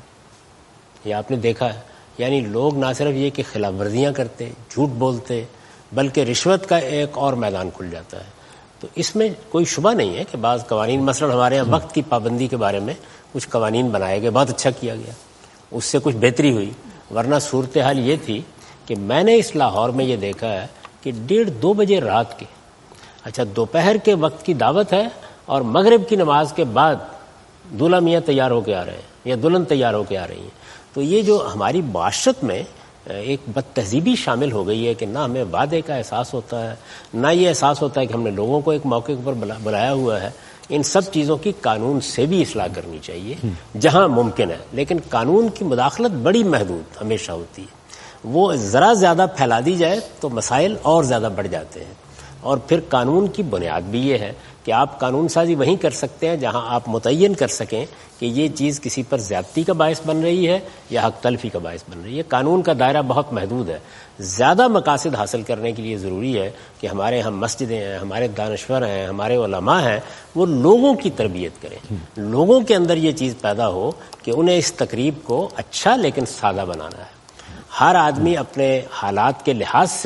یہ آپ نے دیکھا ہے. یعنی لوگ نہ صرف یہ کہ خلاف ورزیاں کرتے، جھوٹ بولتے، بلکہ رشوت کا ایک اور میدان کھل جاتا ہے. تو اس میں کوئی شبہ نہیں ہے کہ بعض قوانین، مثلا ہمارے یہاں وقت کی پابندی کے بارے میں کچھ قوانین بنائے گئے، بہت اچھا کیا گیا، اس سے کچھ بہتری ہوئی. ورنہ صورتحال یہ تھی کہ میں نے اس لاہور میں یہ دیکھا ہے کہ 1:30-2 بجے رات کے، اچھا دوپہر کے وقت کی دعوت ہے اور مغرب کی نماز کے بعد دولہا میاں تیار ہو کے آ رہے ہیں یا دلہن تیار ہو کے آ رہی ہیں. تو یہ جو ہماری معاشرت میں ایک بد تہذیبی شامل ہو گئی ہے کہ نہ ہمیں وعدے کا احساس ہوتا ہے، نہ یہ احساس ہوتا ہے کہ ہم نے لوگوں کو ایک موقع پر بلایا ہوا ہے. ان سب چیزوں کی قانون سے بھی اصلاح کرنی چاہیے جہاں ممکن ہے. لیکن قانون کی مداخلت بڑی محدود ہمیشہ ہوتی ہے. وہ ذرا زیادہ پھیلا دی جائے تو مسائل اور زیادہ بڑھ جاتے ہیں. اور پھر قانون کی بنیاد بھی یہ ہے کہ آپ قانون سازی وہیں کر سکتے ہیں جہاں آپ متعین کر سکیں کہ یہ چیز کسی پر زیادتی کا باعث بن رہی ہے یا حق تلفی کا باعث بن رہی ہے. قانون کا دائرہ بہت محدود ہے. زیادہ مقاصد حاصل کرنے کے لیے ضروری ہے کہ ہمارے ہم مسجدیں ہیں، ہمارے دانشور ہیں، ہمارے علماء ہیں، وہ لوگوں کی تربیت کریں. لوگوں کے اندر یہ چیز پیدا ہو کہ انہیں اس تقریب کو اچھا لیکن سادہ بنانا ہے. ہر آدمی اپنے حالات کے لحاظ سے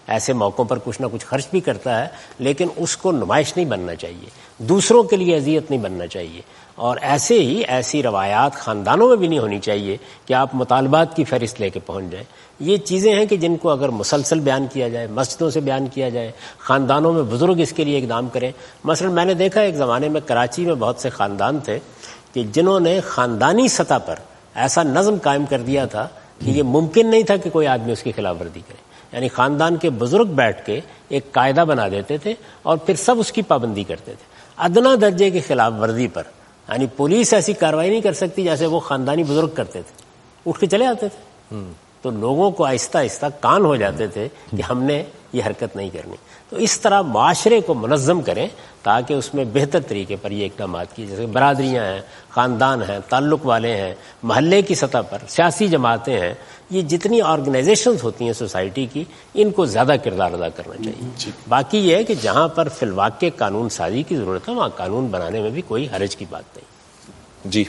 ایسے موقعوں پر کچھ نہ کچھ خرچ بھی کرتا ہے، لیکن اس کو نمائش نہیں بننا چاہیے، دوسروں کے لیے اذیت نہیں بننا چاہیے. اور ایسے ہی ایسی روایات خاندانوں میں بھی نہیں ہونی چاہیے کہ آپ مطالبات کی فہرست لے کے پہنچ جائیں. یہ چیزیں ہیں کہ جن کو اگر مسلسل بیان کیا جائے، مسجدوں سے بیان کیا جائے، خاندانوں میں بزرگ اس کے لیے اقدام کریں. مثلا میں نے دیکھا ایک زمانے میں کراچی میں بہت سے خاندان تھے کہ جنہوں نے خاندانی سطح پر ایسا نظم قائم کر دیا تھا کہ یہ ممکن نہیں تھا کہ کوئی آدمی اس کی خلاف ورزی کرے. یعنی خاندان کے بزرگ بیٹھ کے ایک قاعدہ بنا دیتے تھے اور پھر سب اس کی پابندی کرتے تھے. ادنا درجے کی خلاف ورزی پر یعنی پولیس ایسی کارروائی نہیں کر سکتی جیسے وہ خاندانی بزرگ کرتے تھے، اٹھ کے چلے آتے تھے. تو لوگوں کو آہستہ آہستہ کان ہو جاتے تھے کہ ہم نے یہ حرکت نہیں کرنی. تو اس طرح معاشرے کو منظم کریں تاکہ اس میں بہتر طریقے پر یہ اقدامات کی، جیسے برادریاں ہیں، خاندان ہیں، تعلق والے ہیں، محلے کی سطح پر سیاسی جماعتیں ہیں، یہ جتنی آرگنائزیشنز ہوتی ہیں سوسائٹی کی، ان کو زیادہ کردار ادا کرنا چاہیے. باقی یہ ہے کہ جہاں پر فی الواقع قانون سازی کی ضرورت ہے وہاں قانون بنانے میں بھی کوئی حرج کی بات نہیں. جی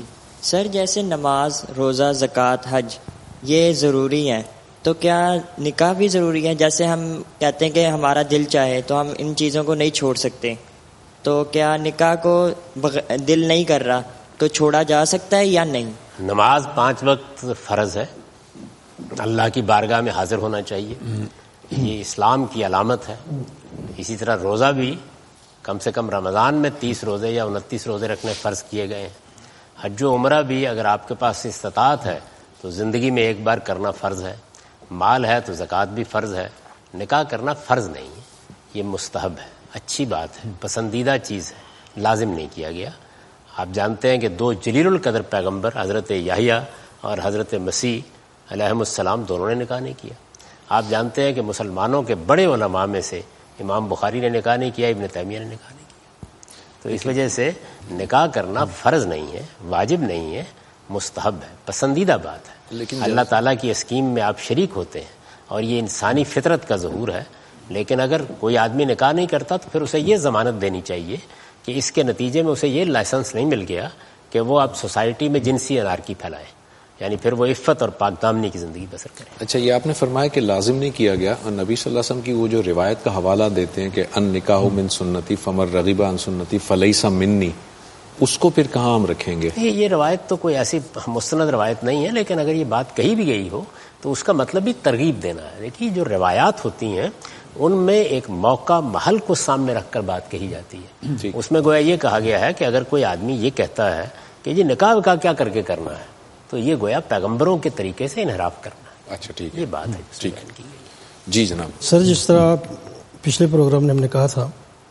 سر، جیسے نماز، روزہ، زکوٰۃ، حج یہ ضروری ہیں، تو کیا نکاح بھی ضروری ہے؟ جیسے ہم کہتے ہیں کہ ہمارا دل چاہے تو ہم ان چیزوں کو نہیں چھوڑ سکتے، تو کیا نکاح کو دل نہیں کر رہا تو چھوڑا جا سکتا ہے یا نہیں؟ نماز 5 وقت فرض ہے، اللہ کی بارگاہ میں حاضر ہونا چاہیے، یہ اسلام کی علامت ہے. اسی طرح روزہ بھی کم سے کم رمضان میں 30 روزے یا 29 روزے رکھنے فرض کیے گئے ہیں. حج و عمرہ بھی اگر آپ کے پاس استطاعت ہے تو زندگی میں ایک بار کرنا فرض ہے. مال ہے تو زکوٰۃ بھی فرض ہے. نکاح کرنا فرض نہیں ہے، یہ مستحب ہے، اچھی بات ہے، پسندیدہ چیز ہے، لازم نہیں کیا گیا. آپ جانتے ہیں کہ 2 جلیل القدر پیغمبر حضرت یحییٰ اور حضرت مسیح علیہم السلام دونوں نے نکاح نہیں کیا. آپ جانتے ہیں کہ مسلمانوں کے بڑے علماء میں سے امام بخاری نے نکاح نہیں کیا، ابن تیمیہ نے نکاح نہیں کیا. تو اس وجہ سے نکاح کرنا فرض نہیں ہے، واجب نہیں ہے، مستحب ہے، پسندیدہ بات ہے. لیکن اللہ تعالیٰ کی اسکیم میں آپ شریک ہوتے ہیں اور یہ انسانی فطرت کا ظہور ہے. لیکن اگر کوئی آدمی نکاح نہیں کرتا تو پھر اسے یہ ضمانت دینی چاہیے کہ اس کے نتیجے میں اسے یہ لائسنس نہیں مل گیا کہ وہ اب سوسائٹی میں جنسی انارکی پھیلائے، یعنی پھر وہ عفت اور پاک دامنی کی زندگی بسر کرے. اچھا، یہ آپ نے فرمایا کہ لازم نہیں کیا گیا، اور نبی صلی اللہ علیہ وسلم کی وہ جو روایت کا حوالہ دیتے ہیں کہ ان نکاح من سنتی فمن رغب عن سنتی فلیس منی، اس کو پھر کہاں ہم رکھیں گے؟ یہ روایت تو کوئی ایسی مستند روایت نہیں ہے، لیکن اگر یہ بات کہی بھی گئی ہو تو اس کا مطلب بھی ترغیب دینا ہے. دیکھیے جو روایات ہوتی ہیں ان میں ایک موقع محل کو سامنے رکھ کر بات کہی جاتی ہے. اس میں گویا یہ کہا گیا ہے کہ اگر کوئی آدمی یہ کہتا ہے کہ یہ نکاح وکاح کیا کر کے کرنا ہے تو یہ گویا پیغمبروں کے طریقے سے انحراف کرنا ہے. اچھا ٹھیک ہے، یہ بات ہے ٹھیک ہے. جی جناب. سر، جس طرح پچھلے پروگرام میں ہم نے کہا تھا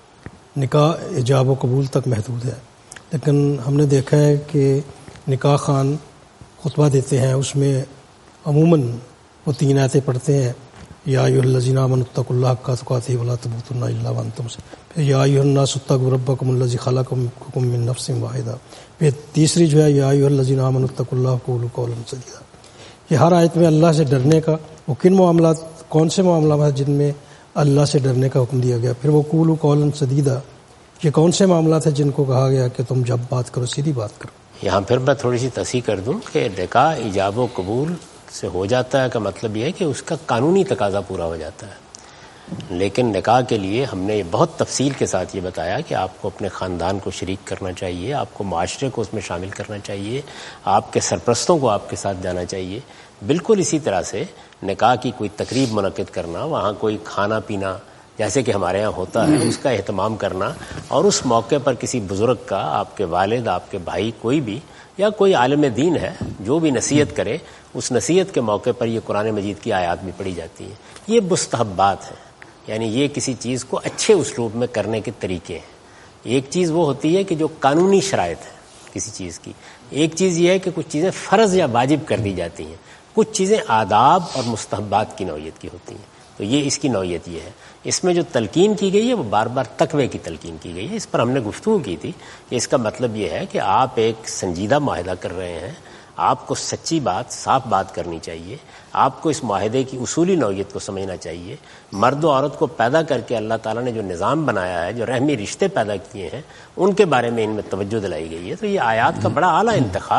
نکاح ایجاب و قبول تک محدود ہے، لیکن ہم نے دیکھا ہے کہ نکاح خان خطبہ دیتے ہیں، اس میں عموماً وہ 3 آیتیں پڑھتے ہیں، یا ایھا الذین آمنوا اتقوا اللہ حق تقاتہ ولا تموتن الا وانتم مسلمون، پھر یا ایھا الناس اتقوا ربکم الذی خلقکم من نفس واحدہ، پھر تیسری جو ہے یا ایھا الذین آمنوا اتقوا اللہ وقولوا قولا سدیدا. یہ ہر آیت میں اللہ سے ڈرنے کا، وہ کن معاملات، کون سے معاملات ہیں جن میں اللہ سے ڈرنے کا حکم دیا گیا. پھر وہ قولوا قولا سدیدا، یہ کون سے معاملات ہیں جن کو کہا گیا کہ تم جب بات کرو سیدھی بات کرو. یہاں پھر میں تھوڑی سی تصحیح کر دوں کہ نکاح ایجاب و قبول سے ہو جاتا ہے کا مطلب یہ ہے کہ اس کا قانونی تقاضا پورا ہو جاتا ہے. لیکن نکاح کے لیے ہم نے بہت تفصیل کے ساتھ یہ بتایا کہ آپ کو اپنے خاندان کو شریک کرنا چاہیے، آپ کو معاشرے کو اس میں شامل کرنا چاہیے، آپ کے سرپرستوں کو آپ کے ساتھ جانا چاہیے. بالکل اسی طرح سے نکاح کی کوئی تقریب منعقد کرنا، وہاں کوئی کھانا پینا جیسے کہ ہمارے ہاں ہوتا ہے اس کا اہتمام کرنا، اور اس موقع پر کسی بزرگ کا، آپ کے والد، آپ کے بھائی، کوئی بھی یا کوئی عالم دین ہے جو بھی نصیحت کرے، اس نصیحت کے موقع پر یہ قرآن مجید کی آیات بھی پڑھی جاتی ہیں. یہ مستحبات ہیں، یعنی یہ کسی چیز کو اچھے اسلوب میں کرنے کے طریقے ہیں. ایک چیز وہ ہوتی ہے کہ جو قانونی شرائط ہے کسی چیز کی، ایک چیز یہ ہے کہ کچھ چیزیں فرض یا واجب کر دی جاتی ہیں، کچھ چیزیں آداب اور مستحبات کی نوعیت کی ہوتی ہیں. تو یہ اس کی نوعیت یہ ہے. اس میں جو تلقین کی گئی ہے وہ بار بار تقوی کی تلقین کی گئی ہے. اس پر ہم نے گفتگو کی تھی کہ اس کا مطلب یہ ہے کہ آپ ایک سنجیدہ معاہدہ کر رہے ہیں، آپ کو سچی بات، صاف بات کرنی چاہیے، آپ کو اس معاہدے کی اصولی نوعیت کو سمجھنا چاہیے. مرد و عورت کو پیدا کر کے اللہ تعالیٰ نے جو نظام بنایا ہے، جو رحمی رشتے پیدا کیے ہیں، ان کے بارے میں ان میں توجہ دلائی گئی ہے. تو یہ آیات کا بڑا اعلیٰ انتخاب ہے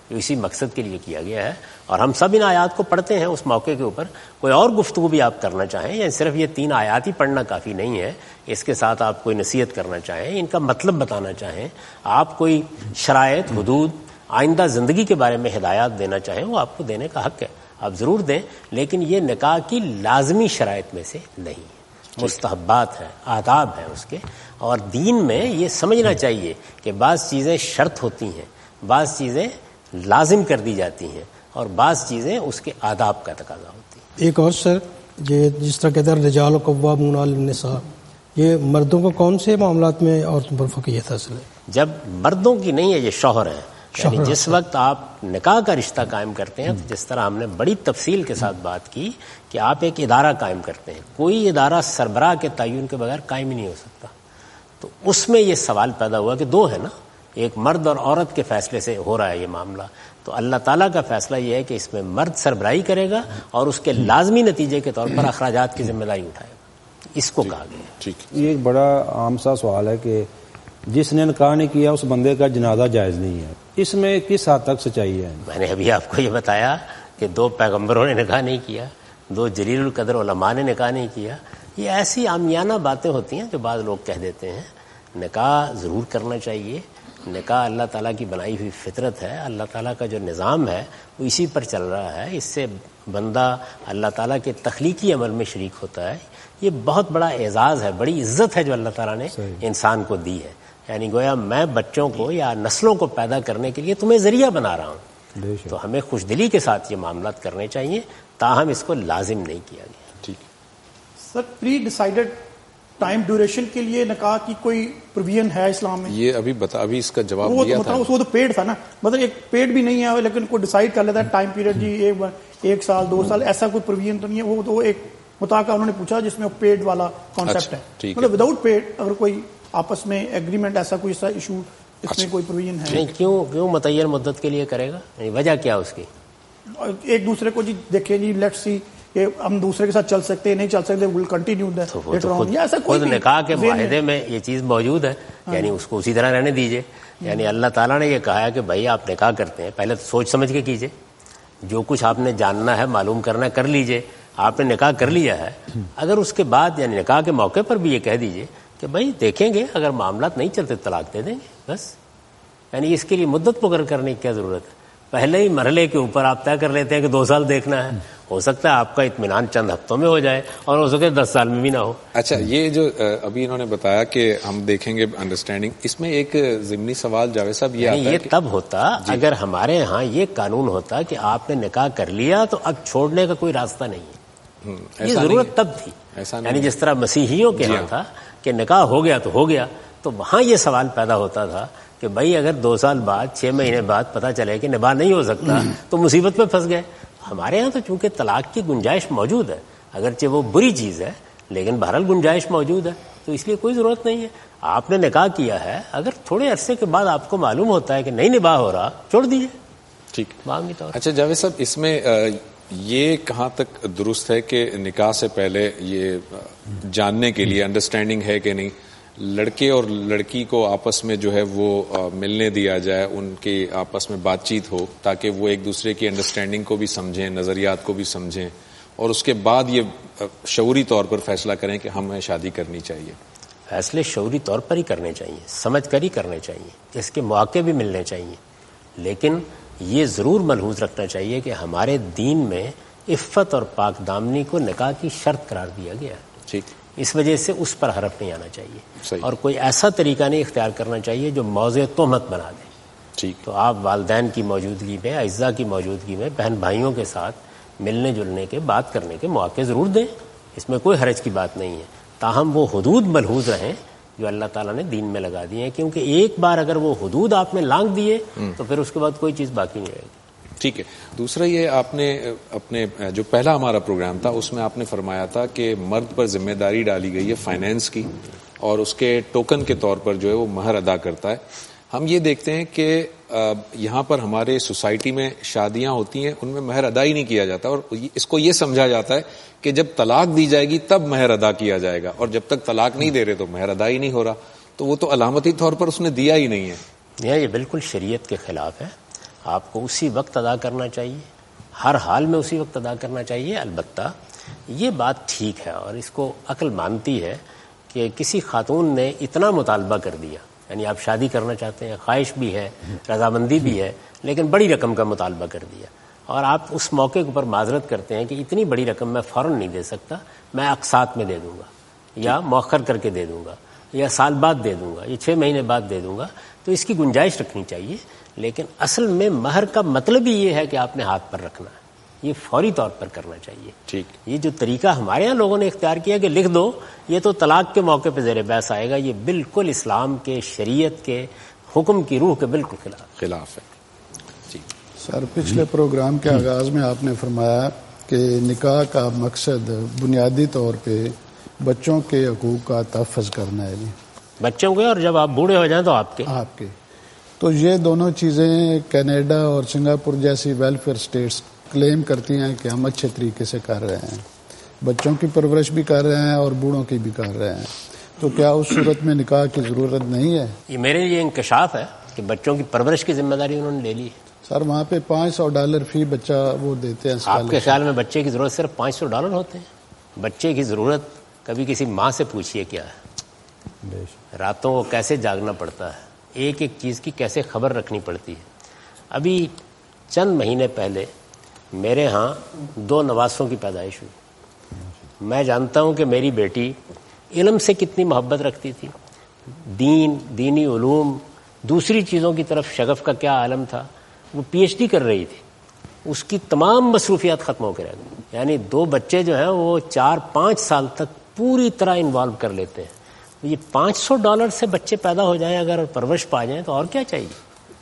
جو اسی مقصد کے لیے کیا گیا ہے. اور ہم سب ان آیات کو پڑھتے ہیں اس موقع کے اوپر. کوئی اور گفتگو بھی آپ کرنا چاہیں یا صرف یہ 3 آیات ہی پڑھنا کافی نہیں ہے, اس کے ساتھ آپ کوئی نصیحت کرنا چاہیں, ان کا مطلب بتانا چاہیں, آپ کوئی شرائط, حدود, آئندہ زندگی کے بارے میں ہدایات دینا چاہیں, وہ آپ کو دینے کا حق ہے, آپ ضرور دیں, لیکن یہ نکاح کی لازمی شرائط میں سے نہیں ہے. مستحبات ہیں, آداب ہیں اس کے. اور دین میں یہ سمجھنا چاہیے کہ بعض چیزیں شرط ہوتی ہیں, بعض چیزیں لازم کر دی جاتی ہیں, اور بعض چیزیں اس کے آداب کا تقاضا ہوتی ہیں. ایک اور سر, یہ جس طرح کہتے ہیں رجال قوامون علی النساء, یہ مردوں کو کون سے معاملات میں عورتوں پر فقیت حاصل ہے؟ جب مردوں کی نہیں ہے, یہ شوہر ہیں. یعنی جس وقت آپ نکاح کا رشتہ قائم کرتے ہیں, تو جس طرح ہم نے بڑی تفصیل کے ساتھ بات کی کہ آپ ایک ادارہ قائم کرتے ہیں, کوئی ادارہ سربراہ کے تعین کے بغیر قائم ہی نہیں ہو سکتا. تو اس میں یہ سوال پیدا ہوا کہ 2 ہے نا, ایک مرد اور عورت کے فیصلے سے ہو رہا ہے یہ معاملہ. تو اللہ تعالیٰ کا فیصلہ یہ ہے کہ اس میں مرد سربراہی کرے گا اور اس کے لازمی نتیجے کے طور پر اخراجات کی ذمہ داری اٹھائے گا. اس کو کہا گیا. یہ ایک بڑا عام سا سوال ہے کہ جس نے نکاح نہیں کیا اس بندے کا جنازہ جائز نہیں ہے, اس میں کس حد تک سچائی ہے؟ میں نے ابھی آپ کو یہ بتایا کہ 2 پیغمبروں نے نکاح نہیں کیا, 2 جلیل القدر علماء نے نکاح نہیں کیا. یہ ایسی عامیانہ باتیں ہوتی ہیں جو بعض لوگ کہہ دیتے ہیں. نکاح ضرور کرنا چاہیے. نکاح اللہ تعالیٰ کی بنائی ہوئی فطرت ہے, اللہ تعالیٰ کا جو نظام ہے وہ اسی پر چل رہا ہے. اس سے بندہ اللہ تعالیٰ کے تخلیقی عمل میں شریک ہوتا ہے. یہ بہت بڑا اعزاز ہے, بڑی عزت ہے جو اللہ تعالیٰ نے انسان کو دی ہے. یعنی گویا میں بچوں کو یا نسلوں کو پیدا کرنے کے لیے تمہیں ذریعہ بنا رہا ہوں. تو ہمیں خوش دلی کے ساتھ یہ معاملات کرنے چاہیے, تاہم اس کو لازم نہیں کیا گیا. ٹھیک sir, pre decided time duration کے لیے نکاح کی کوئی پروویژن ہے اسلام میں؟ یہ ابھی اس کا جواب دیا تھا. وہ تو پیڈ تھا نا, مطلب ایک پیڈ بھی نہیں ہے لیکن کوئی ڈیسائیڈ کر لیتا ہے ٹائم پیریڈ, جی 1 سال 2 سال, ایسا کوئی پروویژن تو نہیں ہے. وہ تو ایک مطالعہ انہوں نے پوچھا جس میں پیڈ والا کانسیپٹ ہے, مطلب وداؤٹ پیڈ اگر کوئی آپس میں ایگریمنٹ ایسا کوئی ایشو اس میں کوئی پروویژن ہے نہیں. کیوں متعین مدت کے لیے کرے گا؟ وجہ کیا اس کی؟ ایک دوسرے کو جی دیکھیں جی لیٹس سی کہ ہم دوسرے کے ساتھ چل سکتے ہیں, نہیں چل سکتے, ول کنٹینیو. خود نکاح کے معاہدے میں یہ چیز موجود ہے, یعنی اس کو اسی طرح رہنے دیجئے. یعنی اللہ تعالیٰ نے یہ کہا ہے کہ بھائی آپ نکاح کرتے ہیں, پہلے تو سوچ سمجھ کے کیجئے, جو کچھ آپ نے جاننا ہے معلوم کرنا ہے کر لیجئے. آپ نے نکاح کر لیا ہے, اگر اس کے بعد یعنی نکاح کے موقع پر بھی یہ کہہ دیجئے کہ بھائی دیکھیں گے, اگر معاملات نہیں چلتے طلاق دے دیں گے بس. یعنی اس کے لیے مدت مقرر کرنے کی کیا ضرورت ہے؟ پہلے ہی مرحلے کے اوپر آپ طے کر لیتے ہیں کہ 2 سال دیکھنا ہے. ہو سکتا ہے آپ کا اطمینان چند ہفتوں میں ہو جائے اور ہو سکے 10 سال میں بھی نہ ہو. اچھا, یہ جو ابھی انہوں نے بتایا کہ ہم دیکھیں گے انڈرسٹینڈنگ, اس میں ایک ضمنی سوال جاوید صاحب یہ آتا ہے, یہ تب ہوتا اگر ہمارے ہاں یہ قانون ہوتا کہ آپ نے نکاح کر لیا تو اب چھوڑنے کا کوئی راستہ نہیں ہے. یہ ضرورت تب تھی. یعنی جس طرح مسیحیوں کے ہاں تھا کہ نکاح ہو گیا تو ہو گیا, تو وہاں یہ سوال پیدا ہوتا تھا کہ بھائی اگر 2 سال بعد 6 مہینے بعد پتہ چلے کہ نکاح نہیں ہو سکتا تو مصیبت میں پھنس گئے. ہمارے ہاں تو چونکہ طلاق کی گنجائش موجود ہے, اگرچہ وہ بری چیز ہے لیکن بہرحال گنجائش موجود ہے, تو اس لیے کوئی ضرورت نہیں ہے. آپ نے نکاح کیا ہے, اگر تھوڑے عرصے کے بعد آپ کو معلوم ہوتا ہے کہ نہیں نباہ ہو رہا, چھوڑ دیجیے. ٹھیک. باقی طور اچھا جاوید صاحب, اس میں یہ کہاں تک درست ہے کہ نکاح سے پہلے یہ جاننے کے لیے انڈرسٹینڈنگ ہے کہ نہیں, لڑکے اور لڑکی کو آپس میں جو ہے وہ ملنے دیا جائے, ان کے آپس میں بات چیت ہو تاکہ وہ ایک دوسرے کی انڈرسٹینڈنگ کو بھی سمجھیں, نظریات کو بھی سمجھیں, اور اس کے بعد یہ شعوری طور پر فیصلہ کریں کہ ہمیں شادی کرنی چاہیے. فیصلے شعوری طور پر ہی کرنے چاہیے, سمجھ کر ہی کرنے چاہیے, اس کے مواقع بھی ملنے چاہیے, لیکن یہ ضرور ملحوظ رکھنا چاہیے کہ ہمارے دین میں عفت اور پاک دامنی کو نکاح کی شرط قرار دیا گیا ہے. ٹھیک. اس وجہ سے اس پر حرف نہیں آنا چاہیے, اور کوئی ایسا طریقہ نہیں اختیار کرنا چاہیے جو موضوع تہمت بنا دے. ٹھیک. تو آپ والدین کی موجودگی میں, اعزاء کی موجودگی میں بہن بھائیوں کے ساتھ ملنے جلنے کے, بات کرنے کے مواقع ضرور دیں, اس میں کوئی حرج کی بات نہیں ہے, تاہم وہ حدود ملحوظ رہیں جو اللہ تعالیٰ نے دین میں لگا دیے ہیں, کیونکہ ایک بار اگر وہ حدود آپ نے لانگ دیے تو پھر اس کے بعد کوئی چیز باقی نہیں رہے گی. ٹھیک ہے. دوسرا یہ آپ نے اپنے جو پہلا ہمارا پروگرام تھا اس میں آپ نے فرمایا تھا کہ مرد پر ذمہ داری ڈالی گئی ہے فائنینس کی, اور اس کے ٹوکن کے طور پر جو ہے وہ مہر ادا کرتا ہے. ہم یہ دیکھتے ہیں کہ یہاں پر ہمارے سوسائٹی میں شادیاں ہوتی ہیں, ان میں مہر ادا ہی نہیں کیا جاتا, اور اس کو یہ سمجھا جاتا ہے کہ جب طلاق دی جائے گی تب مہر ادا کیا جائے گا, اور جب تک طلاق نہیں دے رہے تو مہر ادا ہی نہیں ہو رہا. تو وہ تو علامتی طور پر اس نے دیا ہی نہیں ہے. یہ بالکل شریعت کے خلاف ہے, آپ کو اسی وقت ادا کرنا چاہیے، ہر حال میں اسی وقت ادا کرنا چاہیے۔ البتہ یہ بات ٹھیک ہے اور اس کو عقل مانتی ہے کہ کسی خاتون نے اتنا مطالبہ کر دیا، یعنی آپ شادی کرنا چاہتے ہیں، خواہش بھی ہے، رضامندی بھی ہے، لیکن بڑی رقم کا مطالبہ کر دیا، اور آپ اس موقع کے اوپر معذرت کرتے ہیں کہ اتنی بڑی رقم میں فوراً نہیں دے سکتا، میں اقساط میں دے دوں گا، یا مؤخر کر کے دے دوں گا، یا سال بعد دے دوں گا، یا 6 مہینے بعد دے دوں گا، تو اس کی گنجائش رکھنی چاہیے۔ لیکن اصل میں مہر کا مطلب ہی یہ ہے کہ آپ نے ہاتھ پر رکھنا ہے، یہ فوری طور پر کرنا چاہیے۔ ٹھیک، یہ جو طریقہ ہمارے یہاں لوگوں نے اختیار کیا کہ لکھ دو، یہ تو طلاق کے موقع پہ زیر بحث آئے گا، یہ بالکل اسلام کے، شریعت کے حکم کی روح کے بالکل خلاف ہے۔ جی سر، پچھلے پروگرام کے آغاز میں آپ نے فرمایا کہ نکاح کا مقصد بنیادی طور پہ بچوں کے حقوق کا تحفظ کرنا ہے، بچوں کے، اور جب آپ بوڑھے ہو جائیں تو آپ کے۔ تو یہ دونوں چیزیں کینیڈا اور سنگاپور جیسی ویلفیئر سٹیٹس کلیم کرتی ہیں کہ ہم اچھے طریقے سے کر رہے ہیں، بچوں کی پرورش بھی کر رہے ہیں اور بوڑھوں کی بھی کر رہے ہیں، تو کیا اس صورت میں نکاح کی ضرورت نہیں ہے؟ یہ میرے لیے انکشاف ہے کہ بچوں کی پرورش کی ذمہ داری انہوں نے لے لی ہے۔ سر، وہاں پہ $500 فی بچہ وہ دیتے ہیں۔ آپ کے خیال میں بچے کی ضرورت صرف $500 ہوتے ہیں؟ بچے کی ضرورت کبھی کسی ماں سے پوچھئے کیا ہے، راتوں کو کیسے جاگنا پڑتا ہے، ایک ایک چیز کی کیسے خبر رکھنی پڑتی ہے۔ ابھی چند مہینے پہلے میرے ہاں 2 نواسوں کی پیدائش ہوئی۔ میں جانتا ہوں کہ میری بیٹی علم سے کتنی محبت رکھتی تھی، دینی علوم، دوسری چیزوں کی طرف شغف کا کیا عالم تھا۔ وہ PhD کر رہی تھی، اس کی تمام مصروفیات ختم ہو کے رہ گئی۔ یعنی 2 بچے جو ہیں وہ 4-5 سال تک پوری طرح انوالو کر لیتے ہیں۔ یہ $500 سے بچے پیدا ہو جائیں اگر پرورش پا جائیں تو اور کیا چاہیے؟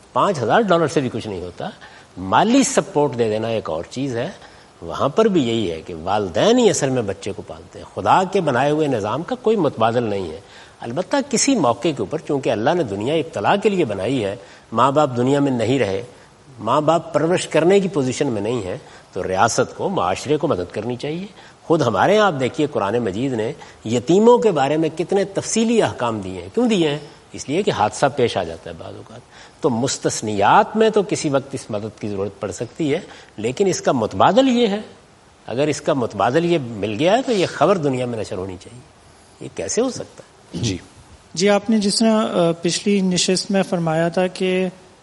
$5000 سے بھی کچھ نہیں ہوتا۔ مالی سپورٹ دے دینا ایک اور چیز ہے، وہاں پر بھی یہی ہے کہ والدین ہی اصل میں بچے کو پالتے ہیں، خدا کے بنائے ہوئے نظام کا کوئی متبادل نہیں ہے۔ البتہ کسی موقع کے اوپر چونکہ اللہ نے دنیا ابتلا کے لیے بنائی ہے، ماں باپ دنیا میں نہیں رہے، ماں باپ پرورش کرنے کی پوزیشن میں نہیں ہے، تو ریاست کو، معاشرے کو مدد کرنی چاہیے۔ خود ہمارے یہاں آپ دیکھیے قرآن مجید نے یتیموں کے بارے میں کتنے تفصیلی احکام دیے ہیں۔ کیوں دیے ہیں؟ اس لیے کہ حادثہ پیش آ جاتا ہے بعض اوقات، تو مستثنیات میں تو کسی وقت اس مدد کی ضرورت پڑ سکتی ہے، لیکن اس کا متبادل یہ ہے، اگر اس کا متبادل یہ مل گیا ہے تو یہ خبر دنیا میں نشر ہونی چاہیے۔ یہ کیسے ہو سکتا ہے؟ جی آپ نے جس طرح پچھلی نشست میں فرمایا تھا کہ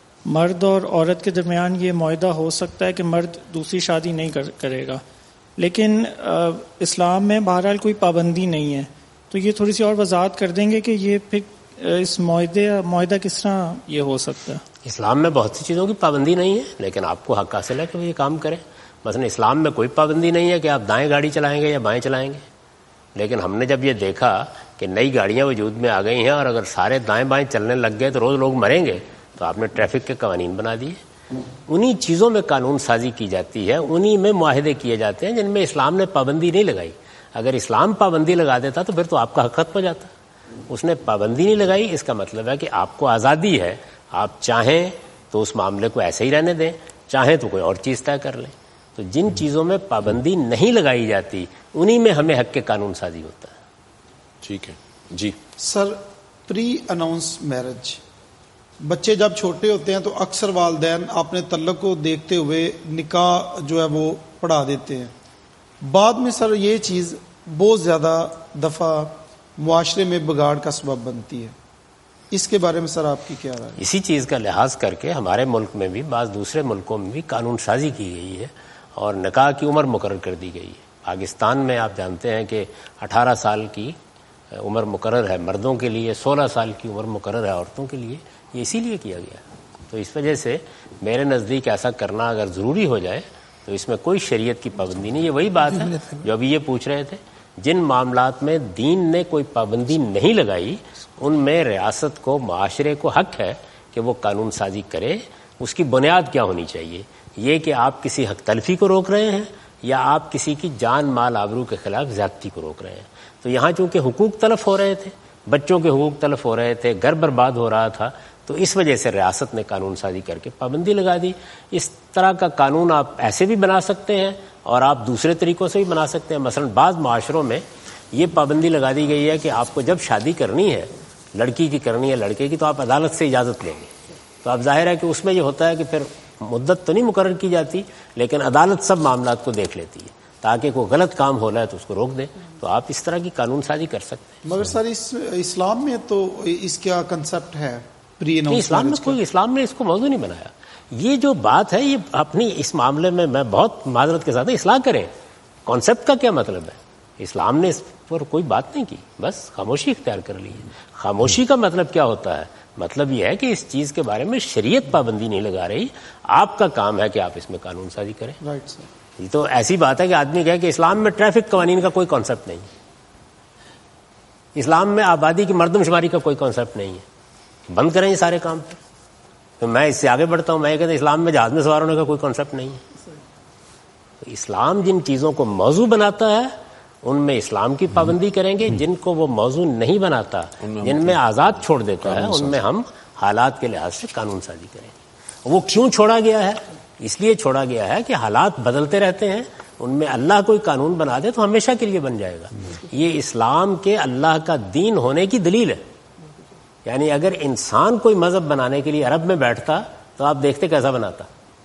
مرد اور عورت کے درمیان یہ معاہدہ ہو سکتا ہے کہ مرد دوسری شادی نہیں کرے گا، لیکن اسلام میں بہرحال کوئی پابندی نہیں ہے، تو یہ تھوڑی سی اور وضاحت کر دیں گے کہ یہ پھر اس معاہدہ کس طرح یہ ہو سکتا ہے؟ اسلام میں بہت سی چیزوں کی پابندی نہیں ہے، لیکن آپ کو حق حاصل ہے کہ وہ یہ کام کریں۔ مثلا اسلام میں کوئی پابندی نہیں ہے کہ آپ دائیں گاڑی چلائیں گے یا بائیں چلائیں گے، لیکن ہم نے جب یہ دیکھا کہ نئی گاڑیاں وجود میں آ گئی ہیں اور اگر سارے دائیں بائیں چلنے لگ گئے تو روز لوگ مریں گے، تو آپ نے ٹریفک کے قوانین بنا دیے۔ انہی چیزوں میں قانون سازی کی جاتی ہے، انہی میں معاہدے کیے جاتے ہیں جن میں اسلام نے پابندی نہیں لگائی۔ اگر اسلام پابندی لگا دیتا تو پھر تو آپ کا حق ختم ہو جاتا۔ اس نے پابندی نہیں لگائی، اس کا مطلب ہے کہ آپ کو آزادی ہے، آپ چاہیں تو اس معاملے کو ایسے ہی رہنے دیں، چاہیں تو کوئی اور چیز طے کر لیں۔ تو جن چیزوں میں پابندی نہیں لگائی جاتی انہی میں ہمیں حق کے قانون سازی ہوتا ہے۔ ٹھیک ہے جی سر، پری اناؤنس میرج، بچے جب چھوٹے ہوتے ہیں تو اکثر والدین اپنے تعلق کو دیکھتے ہوئے نکاح جو ہے وہ پڑھا دیتے ہیں، بعد میں سر یہ چیز بہت زیادہ دفعہ معاشرے میں بگاڑ کا سبب بنتی ہے، اس کے بارے میں سر آپ کی کیا رائے؟ اسی چیز کا لحاظ کر کے ہمارے ملک میں بھی بعض دوسرے ملکوں میں بھی قانون سازی کی گئی ہے اور نکاح کی عمر مقرر کر دی گئی ہے۔ پاکستان میں آپ جانتے ہیں کہ 18 سال کی عمر مقرر ہے مردوں کے لیے، 16 سال کی عمر مقرر ہے عورتوں کے لیے، یہ اسی لیے کیا گیا ہے۔ تو اس وجہ سے میرے نزدیک ایسا کرنا اگر ضروری ہو جائے تو اس میں کوئی شریعت کی پابندی نہیں۔ یہ وہی بات ہے جو ابھی یہ پوچھ رہے تھے، جن معاملات میں دین نے کوئی پابندی نہیں لگائی ان میں ریاست کو، معاشرے کو حق ہے کہ وہ قانون سازی کرے۔ اس کی بنیاد کیا ہونی چاہیے؟ یہ کہ آپ کسی حق تلفی کو روک رہے ہیں یا آپ کسی کی جان مال آبرو کے خلاف زیادتی کو روک رہے ہیں۔ تو یہاں چونکہ حقوق تلف ہو رہے تھے، بچوں کے حقوق تلف ہو رہے تھے، گھر برباد ہو رہا تھا، تو اس وجہ سے ریاست نے قانون سازی کر کے پابندی لگا دی۔ اس طرح کا قانون آپ ایسے بھی بنا سکتے ہیں اور آپ دوسرے طریقوں سے بھی بنا سکتے ہیں۔ مثلا بعض معاشروں میں یہ پابندی لگا دی گئی ہے کہ آپ کو جب شادی کرنی ہے، لڑکی کی کرنی ہے لڑکے کی، تو آپ عدالت سے اجازت لیں گے۔ تو اب ظاہر ہے کہ اس میں یہ ہوتا ہے کہ پھر مدت تو نہیں مقرر کی جاتی، لیکن عدالت سب معاملات کو دیکھ لیتی ہے تاکہ کوئی غلط کام ہو رہا ہے تو اس کو روک دے. تو آپ اس طرح کی قانون سازی کر سکتے ہیں. مگر سر اسلام میں تو اس کا کنسپٹ ہے اسلام نے اس کو موضوع نہیں بنایا. یہ جو بات ہے یہ اپنی اس معاملے میں بہت معذرت کے ساتھ اصلاح کریں. کانسیپٹ کا کیا مطلب ہے؟ اسلام نے اس پر کوئی بات نہیں کی، بس خاموشی اختیار کر لی ہے. خاموشی کا مطلب کیا ہوتا ہے؟ مطلب یہ ہے کہ اس چیز کے بارے میں شریعت پابندی نہیں لگا رہی، آپ کا کام ہے کہ آپ اس میں قانون سازی کریں. Right sir. یہ تو ایسی بات ہے کہ آدمی کہے کہ اسلام میں ٹریفک قوانین کا کوئی کانسیپٹ نہیں ہے، اسلام میں آبادی کی مردم شماری کا کوئی کانسیپٹ نہیں ہے، بند کریں یہ سارے کام پہ. تو میں اس سے آگے بڑھتا ہوں، میں یہ کہتا ہوں اسلام میں جہاز میں سوار ہونے کا کوئی کانسیپٹ نہیں ہے. اسلام جن چیزوں کو موضوع بناتا ہے ان میں اسلام کی پابندی کریں گے، جن کو وہ موضوع نہیں بناتا، جن میں آزاد چھوڑ دیتا ہے، ان میں ہم حالات کے لحاظ سے قانون سازی کریں گے. وہ کیوں چھوڑا گیا ہے؟ اس لیے چھوڑا گیا ہے کہ حالات بدلتے رہتے ہیں، ان میں اللہ کوئی قانون بنا دے تو ہمیشہ کے لیے بن جائے گا. یہ اسلام کے اللہ کا دین ہونے کی دلیل ہے. یعنی اگر انسان کوئی مذہب بنانے کے لیے عرب میں بیٹھتا تو آپ دیکھتے کیسا بناتا.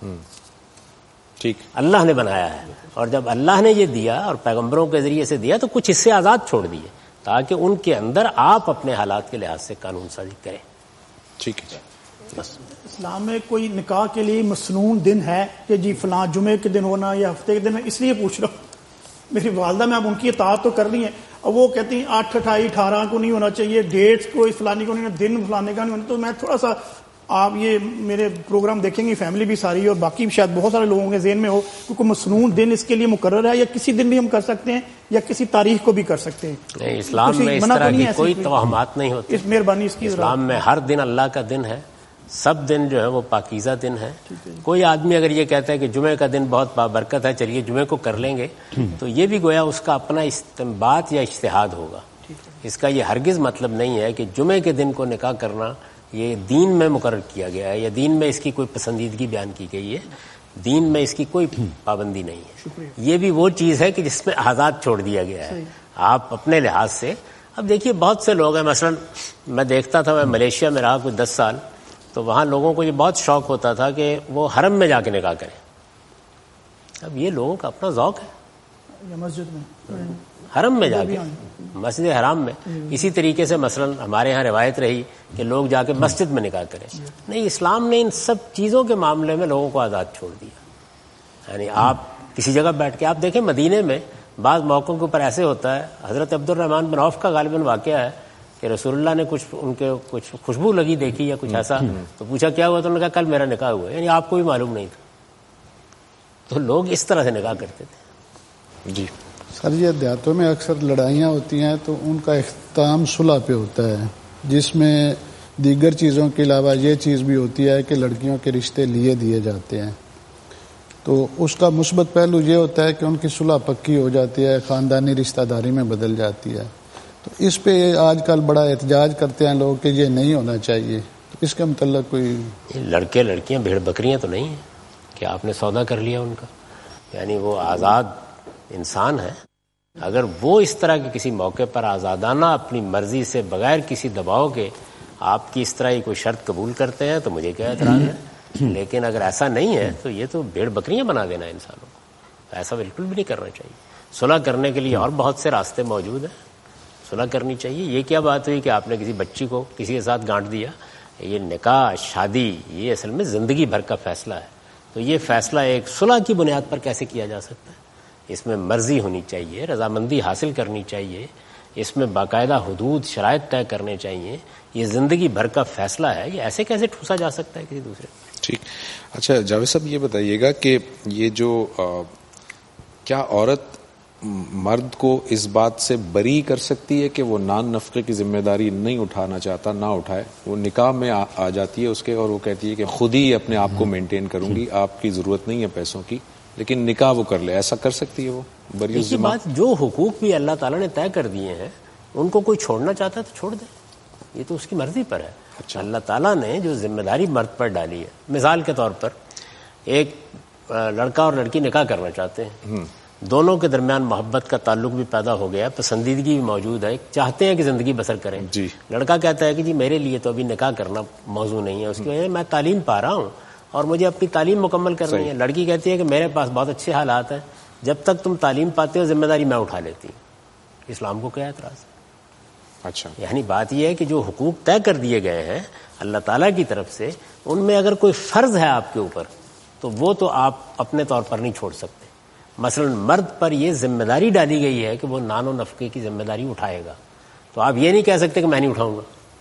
ٹھیک، اللہ نے بنایا ہے، اور جب اللہ نے یہ دیا اور پیغمبروں کے ذریعے سے دیا تو کچھ حصے آزاد چھوڑ دیے تاکہ ان کے اندر آپ اپنے حالات کے لحاظ سے قانون سازی کریں. ٹھیک ہے. اسلام میں کوئی نکاح کے لیے مسنون دن ہے کہ جی فلاں جمعے کے دن ہونا یا ہفتے کے دن؟ میں اس لیے پوچھ رہا ہوں، میری والدہ میں اب ان کی اطاعت تو کر رہی ہیں، اب وہ کہتی ہیں 8, 28, 18 کو نہیں ہونا چاہیے، ڈیٹس کو فلانی کو نہیں ہونا، دن فلانے کا نہیں ہونا. تو میں تھوڑا سا، آپ یہ میرے پروگرام دیکھیں گے، فیملی بھی ساری اور باقی بھی شاید بہت سارے لوگوں کے ذہن میں ہو کہ کوئی مسنون دن اس کے لیے مقرر ہے، یا کسی دن بھی ہم کر سکتے ہیں یا کسی تاریخ کو بھی کر سکتے ہیں. نہیں، اسلام میں اس طرح کی کوئی توہمات نہیں ہوتی. مہربانی اس کی اسلام میں ہر دن اللہ کا دن ہے، سب دن جو ہے وہ پاکیزہ دن ہے. کوئی آدمی اگر یہ کہتا ہے کہ جمعے کا دن بہت بابرکت ہے، چلیے جمعے کو کر لیں گے، تو یہ بھی گویا اس کا اپنا استنباط یا اجتہاد ہوگا. اس کا یہ ہرگز مطلب نہیں ہے کہ جمعے کے دن کو نکاح کرنا یہ دین میں مقرر کیا گیا ہے یا دین میں اس کی کوئی پسندیدگی بیان کی گئی ہے. دین میں اس کی کوئی پابندی نہیں ہے. یہ بھی وہ چیز ہے کہ جس میں آزاد چھوڑ دیا گیا ہے، آپ اپنے لحاظ سے. اب دیکھیے بہت سے لوگ ہیں، مثلا میں دیکھتا تھا، میں ملیشیا میں رہا کوئی 10 سال، تو وہاں لوگوں کو یہ بہت شوق ہوتا تھا کہ وہ حرم میں جا کے نکاح کریں. اب یہ لوگوں کا اپنا ذوق ہے، مسجد میں حرم میں جا کے، مسجد حرام میں. اسی طریقے سے مثلا ہمارے ہاں روایت رہی کہ لوگ جا کے مسجد میں نکاح کریں. نہیں، اسلام نے ان سب چیزوں کے معاملے میں لوگوں کو آزاد چھوڑ دیا. یعنی آپ کسی جگہ بیٹھ کے، آپ دیکھیں مدینے میں بعض موقعوں کے اوپر ایسے ہوتا ہے، حضرت عبد الرحمن بن عوف کا غالباً واقعہ ہے کہ رسول اللہ نے ان کے کچھ خوشبو لگی دیکھی یا کچھ ایسا، تو پوچھا کیا ہوا، تو انہوں نے کہا کل میرا نکاح ہوا. یعنی آپ کو بھی معلوم نہیں تھا. تو لوگ اس طرح سے نکاح کرتے تھے. جی سر، یہ دیہاتوں میں اکثر لڑائیاں ہوتی ہیں تو ان کا اختتام صلح پہ ہوتا ہے، جس میں دیگر چیزوں کے علاوہ یہ چیز بھی ہوتی ہے کہ لڑکیوں کے رشتے دیے جاتے ہیں. تو اس کا مثبت پہلو یہ ہوتا ہے کہ ان کی صلح پکی ہو جاتی ہے، خاندانی رشتہ داری میں بدل جاتی ہے. تو اس پہ آج کل بڑا احتجاج کرتے ہیں لوگ کہ یہ نہیں ہونا چاہیے. تو اس کے متعلق کوئی لڑکے لڑکیاں بھیڑ بکریاں تو نہیں ہیں کہ آپ نے سودا کر لیا ان کا. یعنی وہ آزاد انسان ہے. اگر وہ اس طرح کے کسی موقع پر آزادانہ اپنی مرضی سے بغیر کسی دباؤ کے آپ کی اس طرح کی کوئی شرط قبول کرتے ہیں تو مجھے کیا اعتراض ہے. لیکن اگر ایسا نہیں ہے تو یہ تو بھیڑ بکریاں بنا دینا انسانوں کو. ایسا بالکل بھی نہیں کرنا چاہیے. صلح کرنے کے لیے اور بہت سے راستے موجود ہیں، صلح کرنی چاہیے. یہ کیا بات ہوئی کہ آپ نے کسی بچی کو کسی کے ساتھ گانٹ دیا؟ یہ نکاح، شادی، یہ اصل میں زندگی بھر کا فیصلہ ہے. تو یہ فیصلہ ایک صلح کی بنیاد پر کیسے کیا جا سکتا ہے؟ اس میں مرضی ہونی چاہیے، رضامندی حاصل کرنی چاہیے، اس میں باقاعدہ حدود شرائط طے کرنے چاہیے. یہ زندگی بھر کا فیصلہ ہے، یہ ایسے کیسے ٹھوسا جا سکتا ہے کسی دوسرے کو؟ ٹھیک. اچھا جاوید صاحب، یہ بتائیے گا کہ یہ جو کیا عورت مرد کو اس بات سے بری کر سکتی ہے کہ وہ نان نفقے کی ذمہ داری نہیں اٹھانا چاہتا، نہ اٹھائے، وہ نکاح میں آ جاتی ہے اس کے اور وہ کہتی ہے کہ خود ہی اپنے آپ کو مینٹین کروں گی، آپ کی ضرورت نہیں ہے پیسوں کی، لیکن نکاح وہ کر لے، ایسا کر سکتی ہے وہ بری اس بات؟ جو حقوق بھی اللہ تعالیٰ نے طے کر دیے ہیں ان کو کوئی چھوڑنا چاہتا ہے تو چھوڑ دے، یہ تو اس کی مرضی پر ہے. اچھا. اللہ تعالیٰ نے جو ذمہ داری مرد پر ڈالی ہے، مثال کے طور پر ایک لڑکا اور لڑکی نکاح کرنا چاہتے ہیں، دونوں کے درمیان محبت کا تعلق بھی پیدا ہو گیا، پسندیدگی بھی موجود ہے، چاہتے ہیں کہ زندگی بسر کریں. جی. لڑکا کہتا ہے کہ جی میرے لیے تو ابھی نکاح کرنا موضوع نہیں ہے، اس کی وجہ میں تعلیم پا رہا ہوں اور مجھے اپنی تعلیم مکمل کرنی ہے. لڑکی کہتی ہے کہ میرے پاس بہت اچھے حالات ہیں, جب تک تم تعلیم پاتے ہو ذمہ داری میں اٹھا لیتی ہوں. اسلام کو کیا اعتراض ہے؟ اچھا, یعنی بات یہ ہے کہ جو حقوق طے کر دیے گئے ہیں اللہ تعالیٰ کی طرف سے, ان میں اگر کوئی فرض ہے آپ کے اوپر تو وہ تو آپ اپنے طور پر نہیں چھوڑ سکتے. مثلا مرد پر یہ ذمہ داری ڈالی گئی ہے کہ وہ نان و نفقے کی ذمہ داری اٹھائے گا, تو آپ یہ نہیں کہہ سکتے کہ میں نہیں اٹھاؤں گا.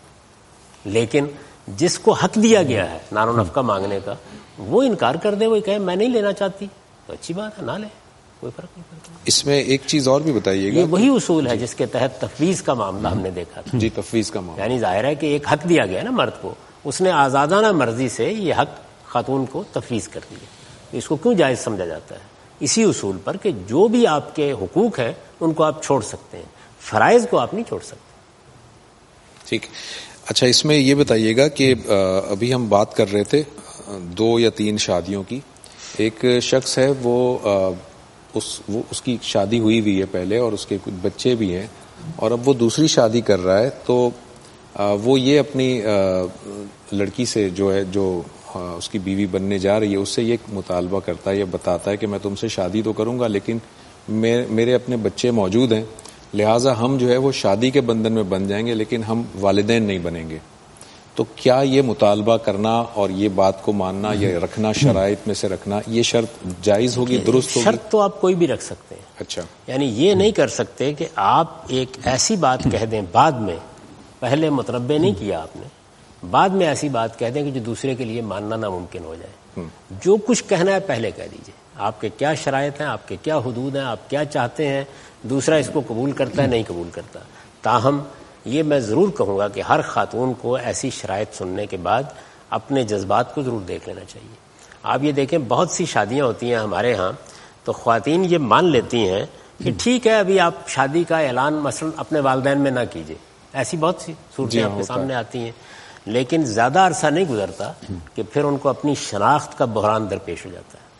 لیکن جس کو حق دیا گیا ہے نان و نفقہ مانگنے کا, وہ انکار کر دے, وہ کہے میں نہیں لینا چاہتی, تو اچھی بات ہے, نہ لے, کوئی فرق نہیں پڑتا. اس میں ایک چیز اور بھی بتائیے گا. یہ وہی اصول ہے جس کے تحت تفویض کا معاملہ ہم نے دیکھا تھا. جی, تفویض کا معاملہ, یعنی ظاہر ہے کہ ایک حق دیا گیا نا مرد کو, اس نے آزادانہ مرضی سے یہ حق خاتون کو تفویض کر دیا. اس کو کیوں جائز سمجھا جاتا ہے؟ اسی اصول پر کہ جو بھی آپ کے حقوق ہیں ان کو آپ چھوڑ سکتے ہیں, فرائض کو آپ نہیں چھوڑ سکتے. ٹھیک. اچھا, اس میں یہ بتائیے گا کہ ابھی ہم بات کر رہے تھے 2 یا 3 شادیوں کی. ایک شخص ہے وہ اس کی شادی ہوئی ہے پہلے اور اس کے کچھ بچے بھی ہیں, اور اب وہ دوسری شادی کر رہا ہے, تو وہ یہ اپنی لڑکی سے جو اس کی بیوی بننے جا رہی ہے اس سے یہ مطالبہ کرتا ہے یا بتاتا ہے کہ میں تم سے شادی تو کروں گا لیکن میرے اپنے بچے موجود ہیں, لہٰذا ہم جو ہے وہ شادی کے بندھن میں بن جائیں گے لیکن ہم والدین نہیں بنیں گے. تو کیا یہ مطالبہ کرنا اور یہ بات کو ماننا یا رکھنا, شرائط میں سے رکھنا, یہ شرط جائز ہوگی, درست ہوگی؟ شرط تو آپ کوئی بھی رکھ سکتے ہیں. اچھا, یعنی یہ نہیں کر سکتے کہ آپ ایک ایسی بات کہہ دیں بعد میں, پہلے متنبع نہیں کیا آپ نے, بعد میں ایسی بات کہہ دیں کہ جو دوسرے کے لیے ماننا ناممکن ہو جائے. جو کچھ کہنا ہے پہلے کہہ دیجئے, آپ کے کیا شرائط ہیں, آپ کے کیا حدود ہیں, آپ کیا چاہتے ہیں, دوسرا اس کو قبول کرتا ہے نہیں قبول کرتا. تاہم یہ میں ضرور کہوں گا کہ ہر خاتون کو ایسی شرائط سننے کے بعد اپنے جذبات کو ضرور دیکھ لینا چاہیے. آپ یہ دیکھیں بہت سی شادیاں ہوتی ہیں ہمارے ہاں, تو خواتین یہ مان لیتی ہیں کہ ٹھیک ہے ابھی آپ شادی کا اعلان مثلا اپنے والدین میں نہ کیجیے. ایسی بہت سی صورتیں آپ کے سامنے آتی ہیں, لیکن زیادہ عرصہ نہیں گزرتا کہ پھر ان کو اپنی شناخت کا بحران درپیش ہو جاتا ہے,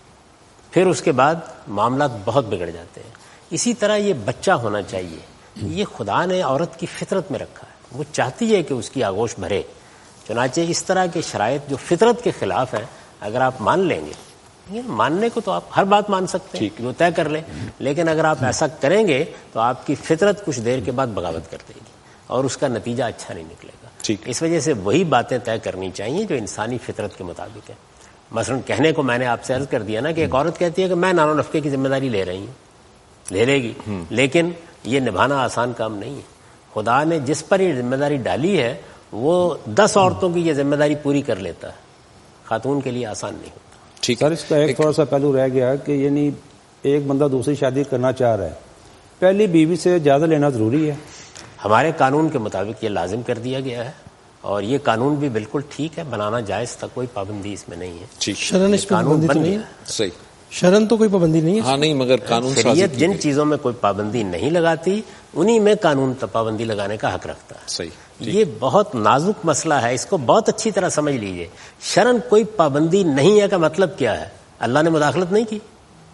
پھر اس کے بعد معاملات بہت بگڑ جاتے ہیں. اسی طرح یہ بچہ ہونا چاہیے, یہ خدا نے عورت کی فطرت میں رکھا ہے, وہ چاہتی ہے کہ اس کی آغوش بھرے. چنانچہ اس طرح کے شرائط جو فطرت کے خلاف ہیں اگر آپ مان لیں گے, ماننے کو تو آپ ہر بات مان سکتے ہیں جو طے کر لیں, لیکن اگر آپ ایسا کریں گے تو آپ کی فطرت کچھ دیر کے بعد بغاوت کر دے گی اور اس کا نتیجہ اچھا نہیں نکلے گا. اس وجہ سے وہی باتیں طے کرنی چاہیے جو انسانی فطرت کے مطابق ہیں. مثلا کہنے کو میں نے آپ سے عرض کر دیا نا کہ ایک عورت کہتی ہے کہ میں نان و نفقے کی ذمہ داری لے رہی ہوں, لے لے گی, لیکن یہ نبھانا آسان کام نہیں ہے. خدا نے جس پر یہ ذمہ داری ڈالی ہے وہ 10 عورتوں کی یہ ذمہ داری پوری کر لیتا ہے, خاتون کے لیے آسان نہیں ہوتا. ٹھیک سر, اس کا ایک تھوڑا سا پہلو رہ گیا کہ یعنی ایک بندہ دوسری شادی کرنا چاہ رہا ہے, پہلی بیوی سے اجازت لینا ضروری ہے؟ ہمارے قانون کے مطابق یہ لازم کر دیا گیا ہے, اور یہ قانون بھی بالکل ٹھیک ہے, بنانا جائز تھا, کوئی پابندی اس میں نہیں ہے. شرن اس قانون بن گیا, صحیح, شرن تو کوئی پابندی نہیں ہے. ہاں نہیں, مگر قانون شریعت جن چیزوں میں کوئی پابندی نہیں لگاتی انہی میں قانون پابندی لگانے کا حق رکھتا ہے. صحیح, یہ بہت نازک مسئلہ ہے, اس کو بہت اچھی طرح سمجھ لیجئے. شرن کوئی پابندی نہیں ہے کا مطلب کیا ہے؟ اللہ نے مداخلت نہیں کی,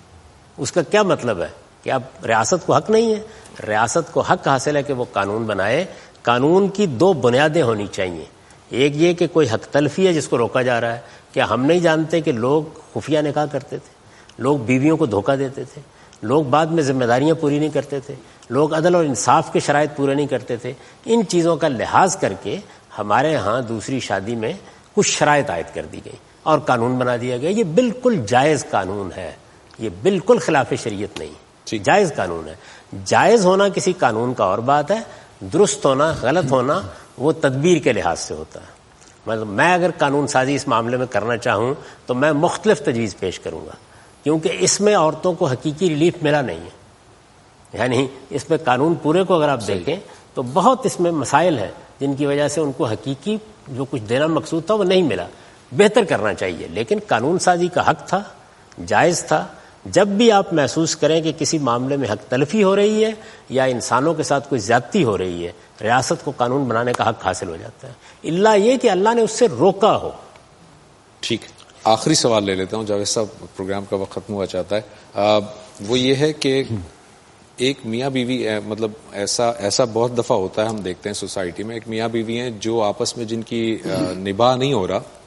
اس کا کیا مطلب ہے کہ اب ریاست کو حق نہیں ہے؟ ریاست کو حق حاصل ہے کہ وہ قانون بنائے. قانون کی 2 بنیادیں ہونی چاہیے. ایک یہ کہ کوئی حق تلفی ہے جس کو روکا جا رہا ہے. کیا ہم نہیں جانتے کہ لوگ خفیہ نکاح کرتے تھے, لوگ بیویوں کو دھوکہ دیتے تھے, لوگ بعد میں ذمہ داریاں پوری نہیں کرتے تھے, لوگ عدل اور انصاف کے شرائط پورے نہیں کرتے تھے. ان چیزوں کا لحاظ کر کے ہمارے ہاں دوسری شادی میں کچھ شرائط عائد کر دی گئی اور قانون بنا دیا گیا. یہ بالکل جائز قانون ہے, یہ بالکل خلاف شریعت نہیں, جائز قانون ہے. جائز ہونا کسی قانون کا اور بات ہے, درست ہونا, غلط ہونا وہ تدبیر کے لحاظ سے ہوتا ہے. مطلب میں اگر قانون سازی اس معاملے میں کرنا چاہوں تو میں مختلف تجویز پیش کروں گا, کیونکہ اس میں عورتوں کو حقیقی ریلیف ملا نہیں ہے. یعنی اس میں قانون پورے کو اگر آپ دیکھیں تو بہت اس میں مسائل ہیں جن کی وجہ سے ان کو حقیقی جو کچھ دینا مقصود تھا وہ نہیں ملا. بہتر کرنا چاہیے, لیکن قانون سازی کا حق تھا, جائز تھا. جب بھی آپ محسوس کریں کہ کسی معاملے میں حق تلفی ہو رہی ہے یا انسانوں کے ساتھ کوئی زیادتی ہو رہی ہے, ریاست کو قانون بنانے کا حق حاصل ہو جاتا ہے, الا یہ کہ اللہ نے اس سے روکا ہو. ٹھیک, آخری سوال لے لیتا ہوں, جاوید صاحب پروگرام کا وقت ختم ہوا چاہتا ہے. وہ یہ ہے کہ ایک میاں بیوی, مطلب ایسا بہت دفعہ ہوتا ہے, ہم دیکھتے ہیں سوسائٹی میں ایک میاں بیوی ہیں جو آپس میں جن کی نباہ نہیں ہو رہا,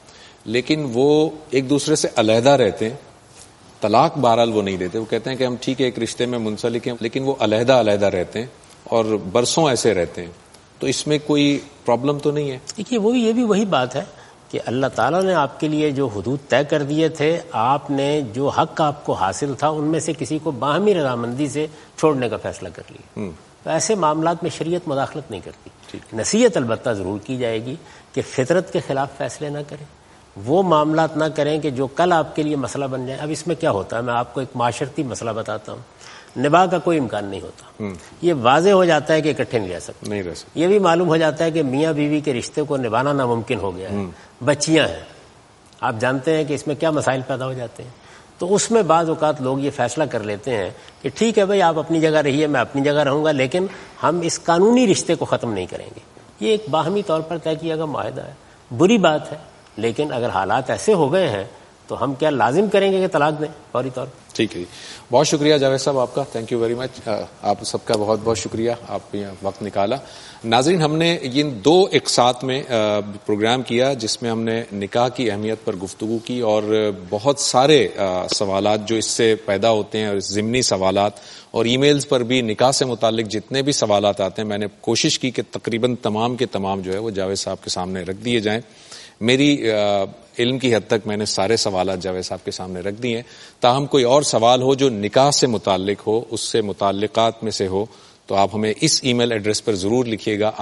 لیکن وہ ایک دوسرے سے علیحدہ رہتے ہیں. طلاق بہرحال وہ نہیں دیتے, وہ کہتے ہیں کہ ہم ٹھیک ہے ایک رشتے میں منسلک ہیں, لیکن وہ علیحدہ علیحدہ رہتے ہیں اور برسوں ایسے رہتے ہیں. تو اس میں کوئی پرابلم تو نہیں ہے؟ دیکھیے یہ بھی وہی بات ہے کہ اللہ تعالیٰ نے آپ کے لیے جو حدود طے کر دیے تھے, آپ نے جو حق آپ کو حاصل تھا ان میں سے کسی کو باہمی رضامندی سے چھوڑنے کا فیصلہ کر لیا. تو ایسے معاملات میں شریعت مداخلت نہیں کرتی. نصیحت البتہ ضرور کی جائے گی کہ فطرت کے خلاف فیصلے نہ کریں, وہ معاملات نہ کریں کہ جو کل آپ کے لیے مسئلہ بن جائے. اب اس میں کیا ہوتا ہے, میں آپ کو ایک معاشرتی مسئلہ بتاتا ہوں. نباہ کا کوئی امکان نہیں ہوتا, یہ واضح ہو جاتا ہے کہ اکٹھے نہیں رہ سکتے. یہ بھی معلوم ہو جاتا ہے کہ میاں بیوی کے رشتے کو نبھانا ناممکن ہو گیا ہے. بچیاں ہیں, آپ جانتے ہیں کہ اس میں کیا مسائل پیدا ہو جاتے ہیں. تو اس میں بعض اوقات لوگ یہ فیصلہ کر لیتے ہیں کہ ٹھیک ہے بھائی آپ اپنی جگہ رہیے, میں اپنی جگہ رہوں گا, لیکن ہم اس قانونی رشتے کو ختم نہیں کریں گے. یہ ایک باہمی طور پر طے کیا گیا معاہدہ ہے, بری بات ہے, لیکن اگر حالات ایسے ہو گئے ہیں تو ہم کیا لازم کریں گے کہ طلاق دیں فوری طور پر؟ ٹھیک ہے. بہت شکریہ جاوید صاحب آپ کا, تھینک یو ویری مچ. آپ سب کا بہت بہت شکریہ, آپ نے وقت نکالا. ناظرین, ہم نے ان 2 ایک ساتھ میں پروگرام کیا جس میں ہم نے نکاح کی اہمیت پر گفتگو کی, اور بہت سارے سوالات جو اس سے پیدا ہوتے ہیں, اور ضمنی سوالات اور ای میلز پر بھی نکاح سے متعلق جتنے بھی سوالات آتے ہیں, میں نے کوشش کی کہ تقریباً تمام کے تمام جو ہے وہ جاوید صاحب کے سامنے رکھ دیے جائیں. میری علم کی حد تک میں نے سارے سوالات جاوید صاحب کے سامنے رکھ دیے ہیں. تاہم کوئی اور سوال ہو جو نکاح سے متعلق ہو, اس سے متعلقات میں سے ہو, تو آپ ہمیں اس ای میل ایڈریس پر ضرور لکھیے گا,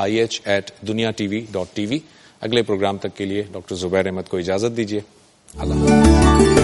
IH@duniatv.tv. اگلے پروگرام تک کے لیے ڈاکٹر زبیر احمد کو اجازت دیجیے. اللہ